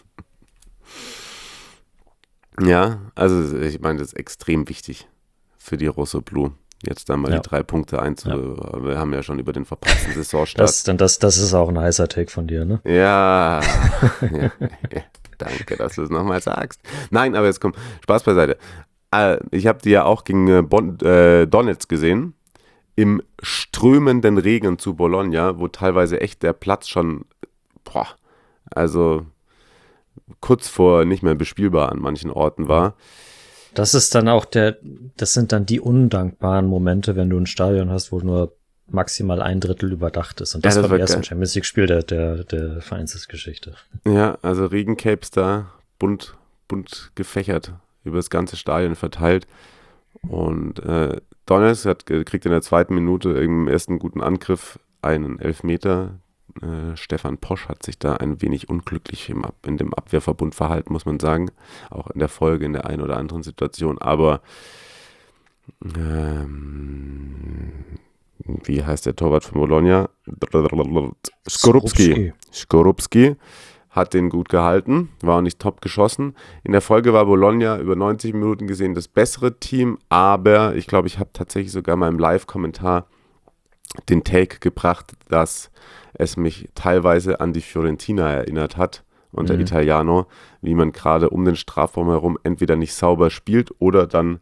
Ja, also ich meine, das ist extrem wichtig für die Rosso Blu. Jetzt da mal die 3 Punkte Wir haben ja schon über den verpassten Saisonstart. Das ist auch ein heißer Take von dir, ne? Ja. Danke, dass du es nochmal sagst. Nein, aber jetzt kommt Spaß beiseite. Ich habe die ja auch gegen Donetsk gesehen. Im strömenden Regen zu Bologna, wo teilweise echt der Platz schon, also kurz vor nicht mehr bespielbar an manchen Orten war. Das ist dann auch das sind dann die undankbaren Momente, wenn du ein Stadion hast, wo nur maximal 1/3 überdacht ist. Und das war beim ersten Champions League-Spiel der Vereinsgeschichte. Ja, also Regencapes da, bunt gefächert, über das ganze Stadion verteilt. Und Donetsk kriegt in der 2. Minute im ersten guten Angriff einen Elfmeter. Stefan Posch hat sich da ein wenig unglücklich in dem Abwehrverbund verhalten, muss man sagen. Auch in der Folge, in der einen oder anderen Situation. Aber wie heißt der Torwart von Bologna? Skorupski hat den gut gehalten, war auch nicht top geschossen. In der Folge war Bologna über 90 Minuten gesehen das bessere Team, aber ich glaube, ich habe tatsächlich sogar mal im Live-Kommentar den Take gebracht, dass es mich teilweise an die Fiorentina erinnert hat unter Italiano, wie man gerade um den Strafraum herum entweder nicht sauber spielt oder dann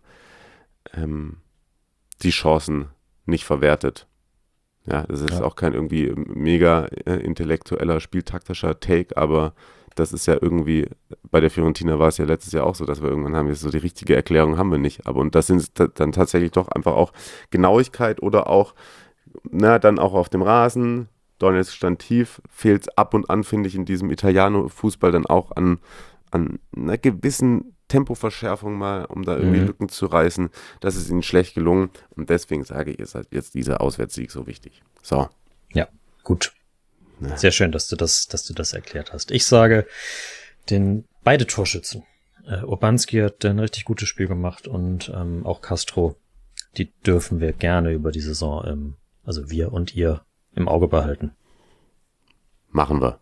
die Chancen nicht verwertet. Ja, das ist auch kein irgendwie mega intellektueller, spieltaktischer Take, aber das ist ja irgendwie, bei der Fiorentina war es ja letztes Jahr auch so, dass wir irgendwann haben, so die richtige Erklärung haben wir nicht. Aber und das sind dann tatsächlich doch einfach auch Genauigkeit oder auch, dann auch auf dem Rasen. Donetsk stand tief, fehlt es ab und an, finde ich, in diesem Italiano-Fußball dann auch an einer gewissen Tempoverschärfung mal, um da irgendwie Lücken zu reißen. Das ist ihnen schlecht gelungen und deswegen sage ich, ist halt jetzt dieser Auswärtssieg so wichtig. So. Ja, gut. Ja. Sehr schön, dass du das erklärt hast. Ich sage, beide Torschützen. Urbanski hat ein richtig gutes Spiel gemacht und auch Castro, die dürfen wir gerne über die Saison, also wir und ihr, im Auge behalten. Machen wir.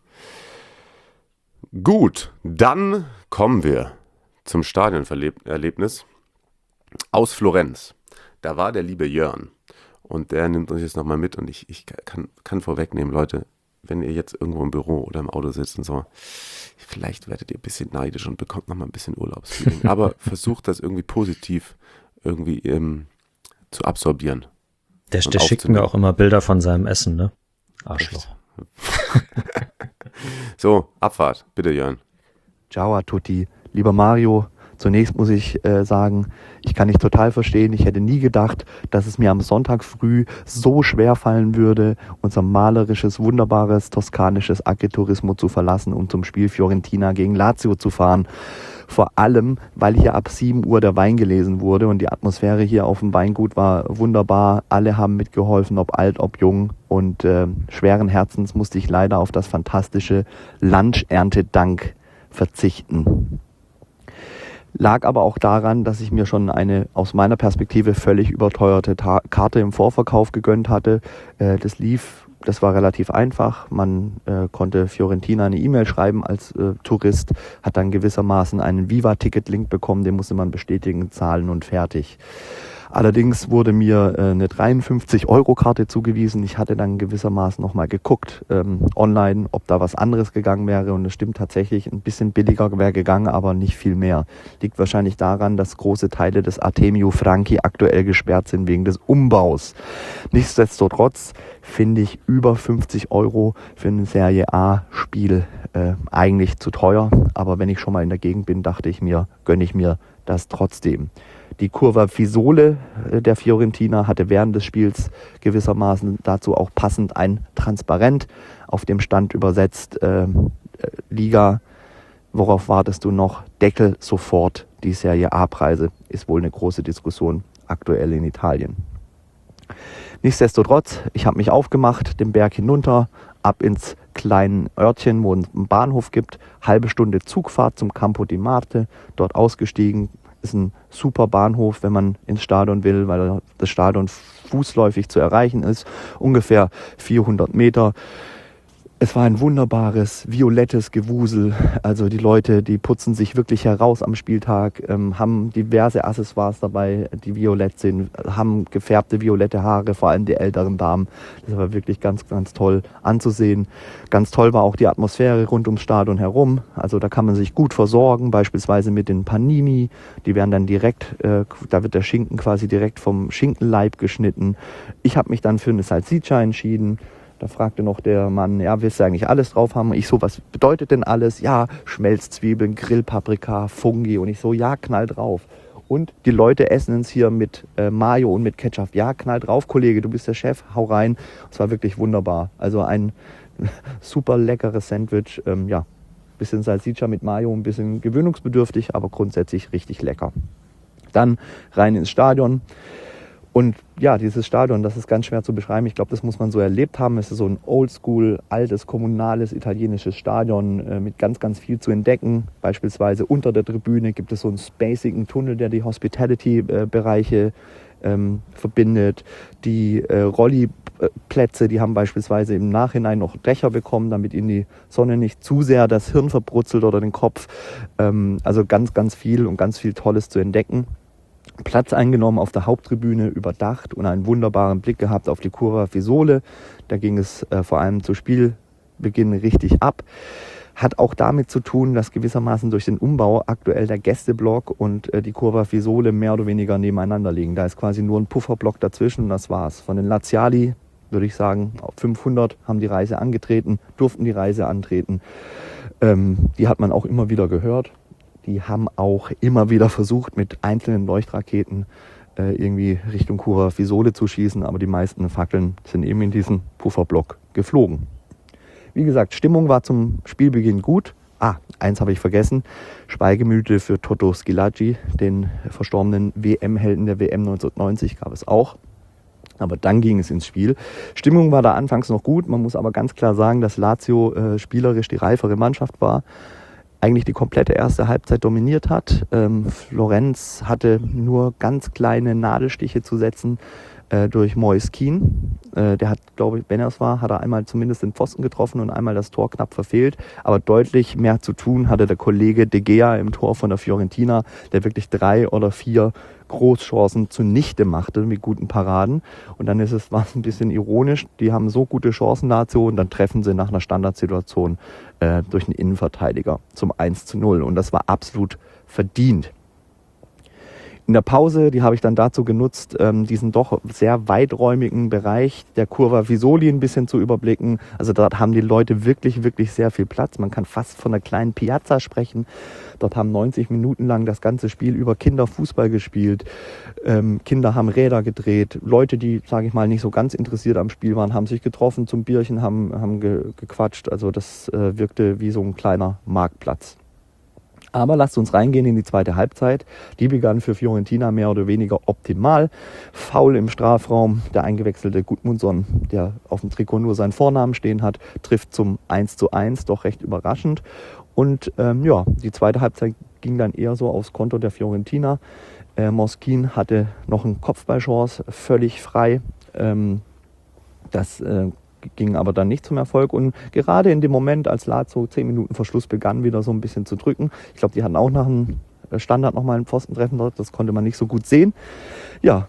Gut, dann kommen wir zum Stadionerlebnis aus Florenz. Da war der liebe Jörn und der nimmt uns jetzt nochmal mit und ich kann vorwegnehmen, Leute, wenn ihr jetzt irgendwo im Büro oder im Auto sitzt und so, vielleicht werdet ihr ein bisschen neidisch und bekommt nochmal ein bisschen Urlaubsfeeling, aber versucht das irgendwie positiv irgendwie zu absorbieren. Der schickt mir auch immer Bilder von seinem Essen, ne? Arschloch. So, Abfahrt, bitte Jörn. Ciao a tutti. Lieber Mario, zunächst muss ich sagen, ich kann dich total verstehen. Ich hätte nie gedacht, dass es mir am Sonntag früh so schwer fallen würde, unser malerisches, wunderbares, toskanisches Agriturismo zu verlassen und zum Spiel Fiorentina gegen Lazio zu fahren. Vor allem, weil hier ab 7 Uhr der Wein gelesen wurde und die Atmosphäre hier auf dem Weingut war wunderbar. Alle haben mitgeholfen, ob alt, ob jung. Und schweren Herzens musste ich leider auf das fantastische Lunch-Erntedank verzichten. Lag aber auch daran, dass ich mir schon eine aus meiner Perspektive völlig überteuerte Karte im Vorverkauf gegönnt hatte. Das war relativ einfach. Man konnte Fiorentina eine E-Mail schreiben als Tourist, hat dann gewissermaßen einen Viva-Ticket-Link bekommen, den musste man bestätigen, zahlen und fertig. Allerdings wurde mir eine 53-Euro-Karte zugewiesen. Ich hatte dann gewissermaßen nochmal geguckt online, ob da was anderes gegangen wäre. Und es stimmt tatsächlich, ein bisschen billiger wäre gegangen, aber nicht viel mehr. Liegt wahrscheinlich daran, dass große Teile des Artemio Franchi aktuell gesperrt sind wegen des Umbaus. Nichtsdestotrotz finde ich über 50 Euro für ein Serie A-Spiel eigentlich zu teuer. Aber wenn ich schon mal in der Gegend bin, dachte ich mir, gönne ich mir das trotzdem. Die Curva Fiesole der Fiorentina hatte während des Spiels gewissermaßen dazu auch passend ein Transparent, auf dem stand übersetzt Liga, worauf wartest du noch? Deckel sofort die Serie A-Preise. Ist wohl eine große Diskussion aktuell in Italien. Nichtsdestotrotz, ich habe mich aufgemacht, den Berg hinunter, ab ins kleinen Örtchen, wo es einen Bahnhof gibt, halbe Stunde Zugfahrt zum Campo di Marte, dort ausgestiegen. Ist ein super Bahnhof, wenn man ins Stadion will, weil das Stadion fußläufig zu erreichen ist. Ungefähr 400 Meter. Es war ein wunderbares, violettes Gewusel. Also die Leute, die putzen sich wirklich heraus am Spieltag, haben diverse Accessoires dabei, die violett sind, haben gefärbte violette Haare, vor allem die älteren Damen. Das war wirklich ganz, ganz toll anzusehen. Ganz toll war auch die Atmosphäre rund ums Stadion herum. Also da kann man sich gut versorgen, beispielsweise mit den Panini. Die werden dann direkt, da wird der Schinken quasi direkt vom Schinkenleib geschnitten. Ich habe mich dann für eine Salsiccia entschieden. Da fragte noch der Mann, ja, willst du eigentlich alles drauf haben? Ich so, was bedeutet denn alles? Ja, Schmelzzwiebeln, Grillpaprika, Fungi. Und ich so, ja, knall drauf. Und die Leute essen es hier mit Mayo und mit Ketchup. Ja, knall drauf, Kollege, du bist der Chef, hau rein. Es war wirklich wunderbar. Also ein super leckeres Sandwich. Ja, bisschen Salsiccia mit Mayo, ein bisschen gewöhnungsbedürftig, aber grundsätzlich richtig lecker. Dann rein ins Stadion. Und ja, dieses Stadion, das ist ganz schwer zu beschreiben. Ich glaube, das muss man so erlebt haben. Es ist so ein oldschool, altes, kommunales, italienisches Stadion mit ganz, ganz viel zu entdecken. Beispielsweise unter der Tribüne gibt es so einen spacigen Tunnel, der die Hospitality-Bereiche verbindet. Die Rolliplätze, die haben beispielsweise im Nachhinein noch Dächer bekommen, damit ihnen die Sonne nicht zu sehr das Hirn verbrutzelt oder den Kopf. Also ganz, ganz viel und ganz viel Tolles zu entdecken. Platz eingenommen auf der Haupttribüne, überdacht und einen wunderbaren Blick gehabt auf die Curva Fiesole. Da ging es vor allem zu Spielbeginn richtig ab. Hat auch damit zu tun, dass gewissermaßen durch den Umbau aktuell der Gästeblock und die Curva Fiesole mehr oder weniger nebeneinander liegen. Da ist quasi nur ein Pufferblock dazwischen und das war's. Von den Laziali, würde ich sagen, auf 500 haben die Reise angetreten, durften die Reise antreten. Die hat man auch immer wieder gehört. Die haben auch immer wieder versucht, mit einzelnen Leuchtraketen irgendwie Richtung Curva Fiesole zu schießen, aber die meisten Fackeln sind eben in diesen Pufferblock geflogen. Wie gesagt, Stimmung war zum Spielbeginn gut. Eins habe ich vergessen, Schweigeminute für Toto Schillaci, den verstorbenen WM-Helden der WM 1990, gab es auch. Aber dann ging es ins Spiel. Stimmung war da anfangs noch gut, man muss aber ganz klar sagen, dass Lazio spielerisch die reifere Mannschaft war. Eigentlich die komplette erste Halbzeit dominiert hat. Florenz hatte nur ganz kleine Nadelstiche zu setzen durch Moise Kean. Der hat, glaube ich, wenn er es war, hat er einmal zumindest den Pfosten getroffen und einmal das Tor knapp verfehlt. Aber deutlich mehr zu tun hatte der Kollege De Gea im Tor von der Fiorentina, der wirklich 3 oder 4 Großchancen zunichte machte mit guten Paraden. Und dann war es ein bisschen ironisch, die haben so gute Chancen dazu und dann treffen sie nach einer Standardsituation durch einen Innenverteidiger zum 1:0. Und das war absolut verdient. In der Pause, die habe ich dann dazu genutzt, diesen doch sehr weiträumigen Bereich der Curva Fiesole ein bisschen zu überblicken. Also dort haben die Leute wirklich, wirklich sehr viel Platz. Man kann fast von einer kleinen Piazza sprechen. Dort haben 90 Minuten lang das ganze Spiel über Kinder Fußball gespielt. Kinder haben Räder gedreht. Leute, die, sage ich mal, nicht so ganz interessiert am Spiel waren, haben sich getroffen zum Bierchen, haben gequatscht. Also das wirkte wie so ein kleiner Marktplatz. Aber lasst uns reingehen in die zweite Halbzeit. Die begann für Fiorentina mehr oder weniger optimal. Foul im Strafraum. Der eingewechselte Gudmundsson, der auf dem Trikot nur seinen Vornamen stehen hat, trifft zum 1:1, doch recht überraschend. Und die zweite Halbzeit ging dann eher so aufs Konto der Fiorentina. Moskin hatte noch eine Kopfballchance, völlig frei. Das ging aber dann nicht zum Erfolg. Und gerade in dem Moment, als Lazio 10 Minuten vor Schluss begann, wieder so ein bisschen zu drücken. Ich glaube, die hatten auch nach einem Standard nochmal einen Pfostentreffen dort. Das konnte man nicht so gut sehen. Ja,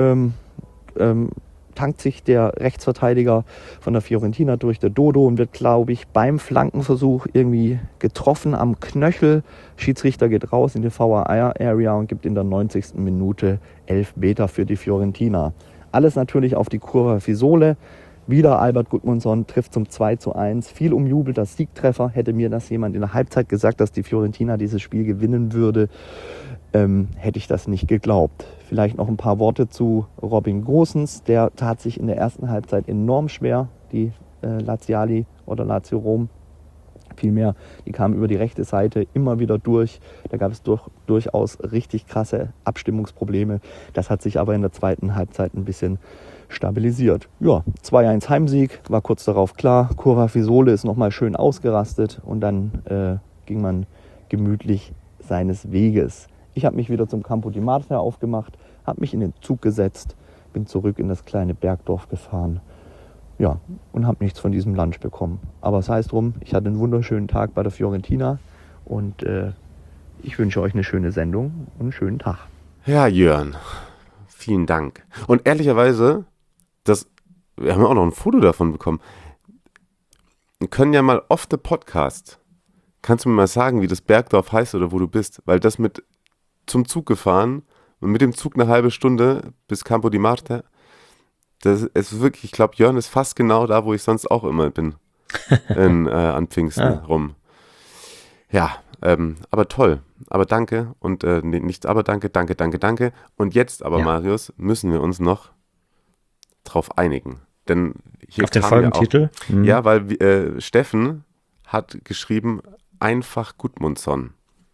tankt sich der Rechtsverteidiger von der Fiorentina durch, der Dodo, und wird, glaube ich, beim Flankenversuch irgendwie getroffen am Knöchel. Schiedsrichter geht raus in die VAR-Area und gibt in der 90. Minute 11 Meter für die Fiorentina. Alles natürlich auf die Curva Fisole. Wieder Albert Gudmundsson trifft zum 2:1. Viel umjubelter Siegtreffer. Hätte mir das jemand in der Halbzeit gesagt, dass die Fiorentina dieses Spiel gewinnen würde, hätte ich das nicht geglaubt. Vielleicht noch ein paar Worte zu Robin Gosens. Der tat sich in der ersten Halbzeit enorm schwer, die Laziali oder Lazio Rom. Vielmehr, die kamen über die rechte Seite immer wieder durch. Da gab es durchaus richtig krasse Abstimmungsprobleme. Das hat sich aber in der zweiten Halbzeit ein bisschen stabilisiert. Ja, 2:1 Heimsieg, war kurz darauf klar. Curva Fisole ist nochmal schön ausgerastet und dann ging man gemütlich seines Weges. Ich habe mich wieder zum Campo di Marte aufgemacht, habe mich in den Zug gesetzt, bin zurück in das kleine Bergdorf gefahren. Ja, und habe nichts von diesem Lunch bekommen. Aber sei es drum, ich hatte einen wunderschönen Tag bei der Fiorentina und ich wünsche euch eine schöne Sendung und einen schönen Tag. Ja, Jörn, vielen Dank. Und ehrlicherweise, wir haben ja auch noch ein Foto davon bekommen. Wir können ja mal off the Podcast. Kannst du mir mal sagen, wie das Bergdorf heißt oder wo du bist? Weil das mit zum Zug gefahren und mit dem Zug eine halbe Stunde bis Campo di Marte, das ist wirklich, ich glaube, Jörn ist fast genau da, wo ich sonst auch immer bin. An Pfingsten rum. Ja, aber toll. Aber danke und nicht aber danke. Und jetzt aber, Marius, müssen wir uns noch drauf einigen. Denn hier auf den Folgentitel? Ja, weil Steffen hat geschrieben, einfach Gudmundsson.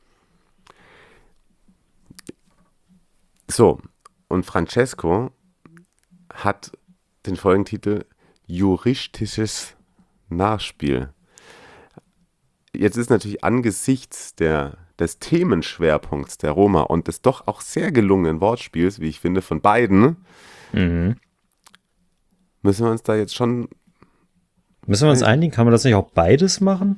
So, und Francesco hat den Folgentitel Juristisches Nachspiel. Jetzt ist natürlich angesichts des Themenschwerpunkts der Roma und des doch auch sehr gelungenen Wortspiels, wie ich finde, von beiden, müssen wir uns da jetzt schon... Müssen wir uns einigen? Kann man das nicht auch beides machen?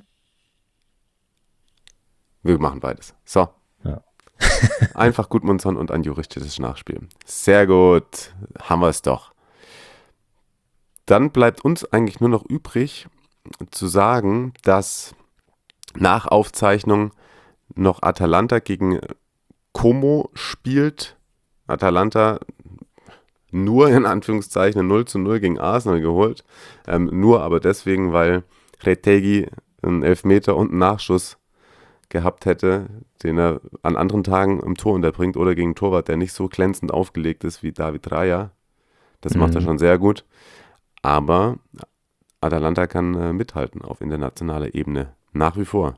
Wir machen beides. So. Ja. Einfach Gudmundsson und ein juristisches Nachspiel. Sehr gut. Haben wir es doch. Dann bleibt uns eigentlich nur noch übrig, zu sagen, dass nach Aufzeichnung noch Atalanta gegen Como spielt. Atalanta nur in Anführungszeichen 0:0 gegen Arsenal geholt. Nur aber deswegen, weil Retegui einen Elfmeter und einen Nachschuss gehabt hätte, den er an anderen Tagen im Tor unterbringt oder gegen einen Torwart, der nicht so glänzend aufgelegt ist wie David Raya. Das macht er schon sehr gut. Aber Atalanta kann mithalten auf internationaler Ebene. Nach wie vor.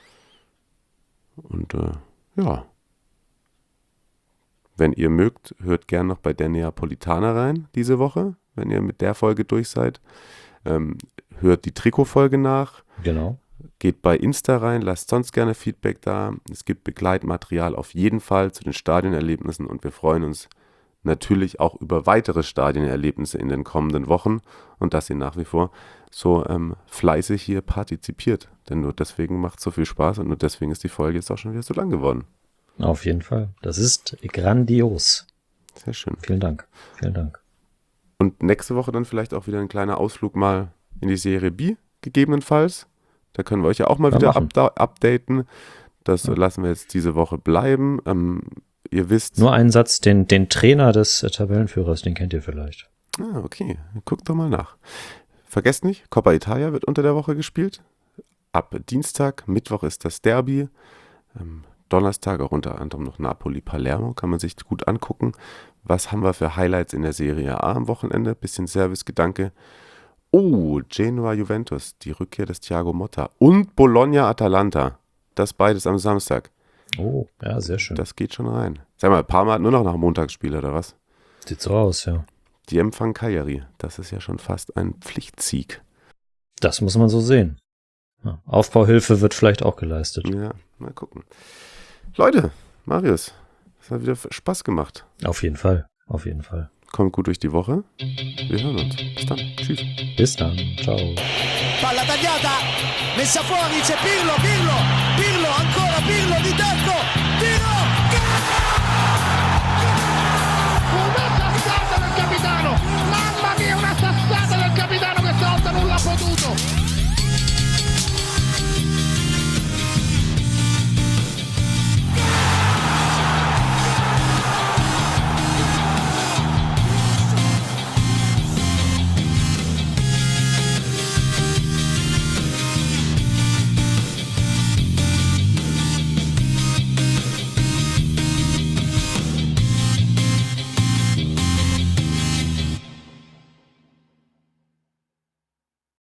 Und ja. Wenn ihr mögt, hört gern noch bei der Neapolitaner rein diese Woche, wenn ihr mit der Folge durch seid. Hört die Trikotfolge nach. Genau. Geht bei Insta rein, lasst sonst gerne Feedback da. Es gibt Begleitmaterial auf jeden Fall zu den Stadionerlebnissen und wir freuen uns natürlich auch über weitere Stadionerlebnisse in den kommenden Wochen und dass ihr nach wie vor so fleißig hier partizipiert. Denn nur deswegen macht es so viel Spaß und nur deswegen ist die Folge jetzt auch schon wieder so lang geworden. Auf jeden Fall. Das ist grandios. Sehr schön. Vielen Dank. Vielen Dank. Und nächste Woche dann vielleicht auch wieder ein kleiner Ausflug mal in die Serie B, gegebenenfalls. Da können wir euch ja auch mal wieder updaten. Das lassen wir jetzt diese Woche bleiben. Ihr wisst... Nur einen Satz, den Trainer des Tabellenführers, den kennt ihr vielleicht. Ah, okay. Guckt doch mal nach. Vergesst nicht, Coppa Italia wird unter der Woche gespielt. Ab Dienstag, Mittwoch ist das Derby. Donnerstag auch unter anderem noch Napoli-Palermo. Kann man sich gut angucken. Was haben wir für Highlights in der Serie A am Wochenende? Bisschen Servicegedanke. Oh, Genoa-Juventus, die Rückkehr des Thiago Motta. Und Bologna-Atalanta. Das beides am Samstag. Oh, ja, sehr schön. Das geht schon rein. Sag mal, Parma hat nur noch nach Montagsspiel, oder was? Sieht so aus, ja. Die empfangen Cagliari. Das ist ja schon fast ein Pflichtsieg. Das muss man so sehen. Ja, Aufbauhilfe wird vielleicht auch geleistet. Ja, mal gucken. Leute, Marius, es hat wieder Spaß gemacht. Auf jeden Fall, auf jeden Fall. Kommt gut durch die Woche. Wir hören uns. Bis dann. Tschüss. Bis dann. Ciao. Palla tagliata, messa fuori, c'è Pirlo, ancora Pirlo di tacco,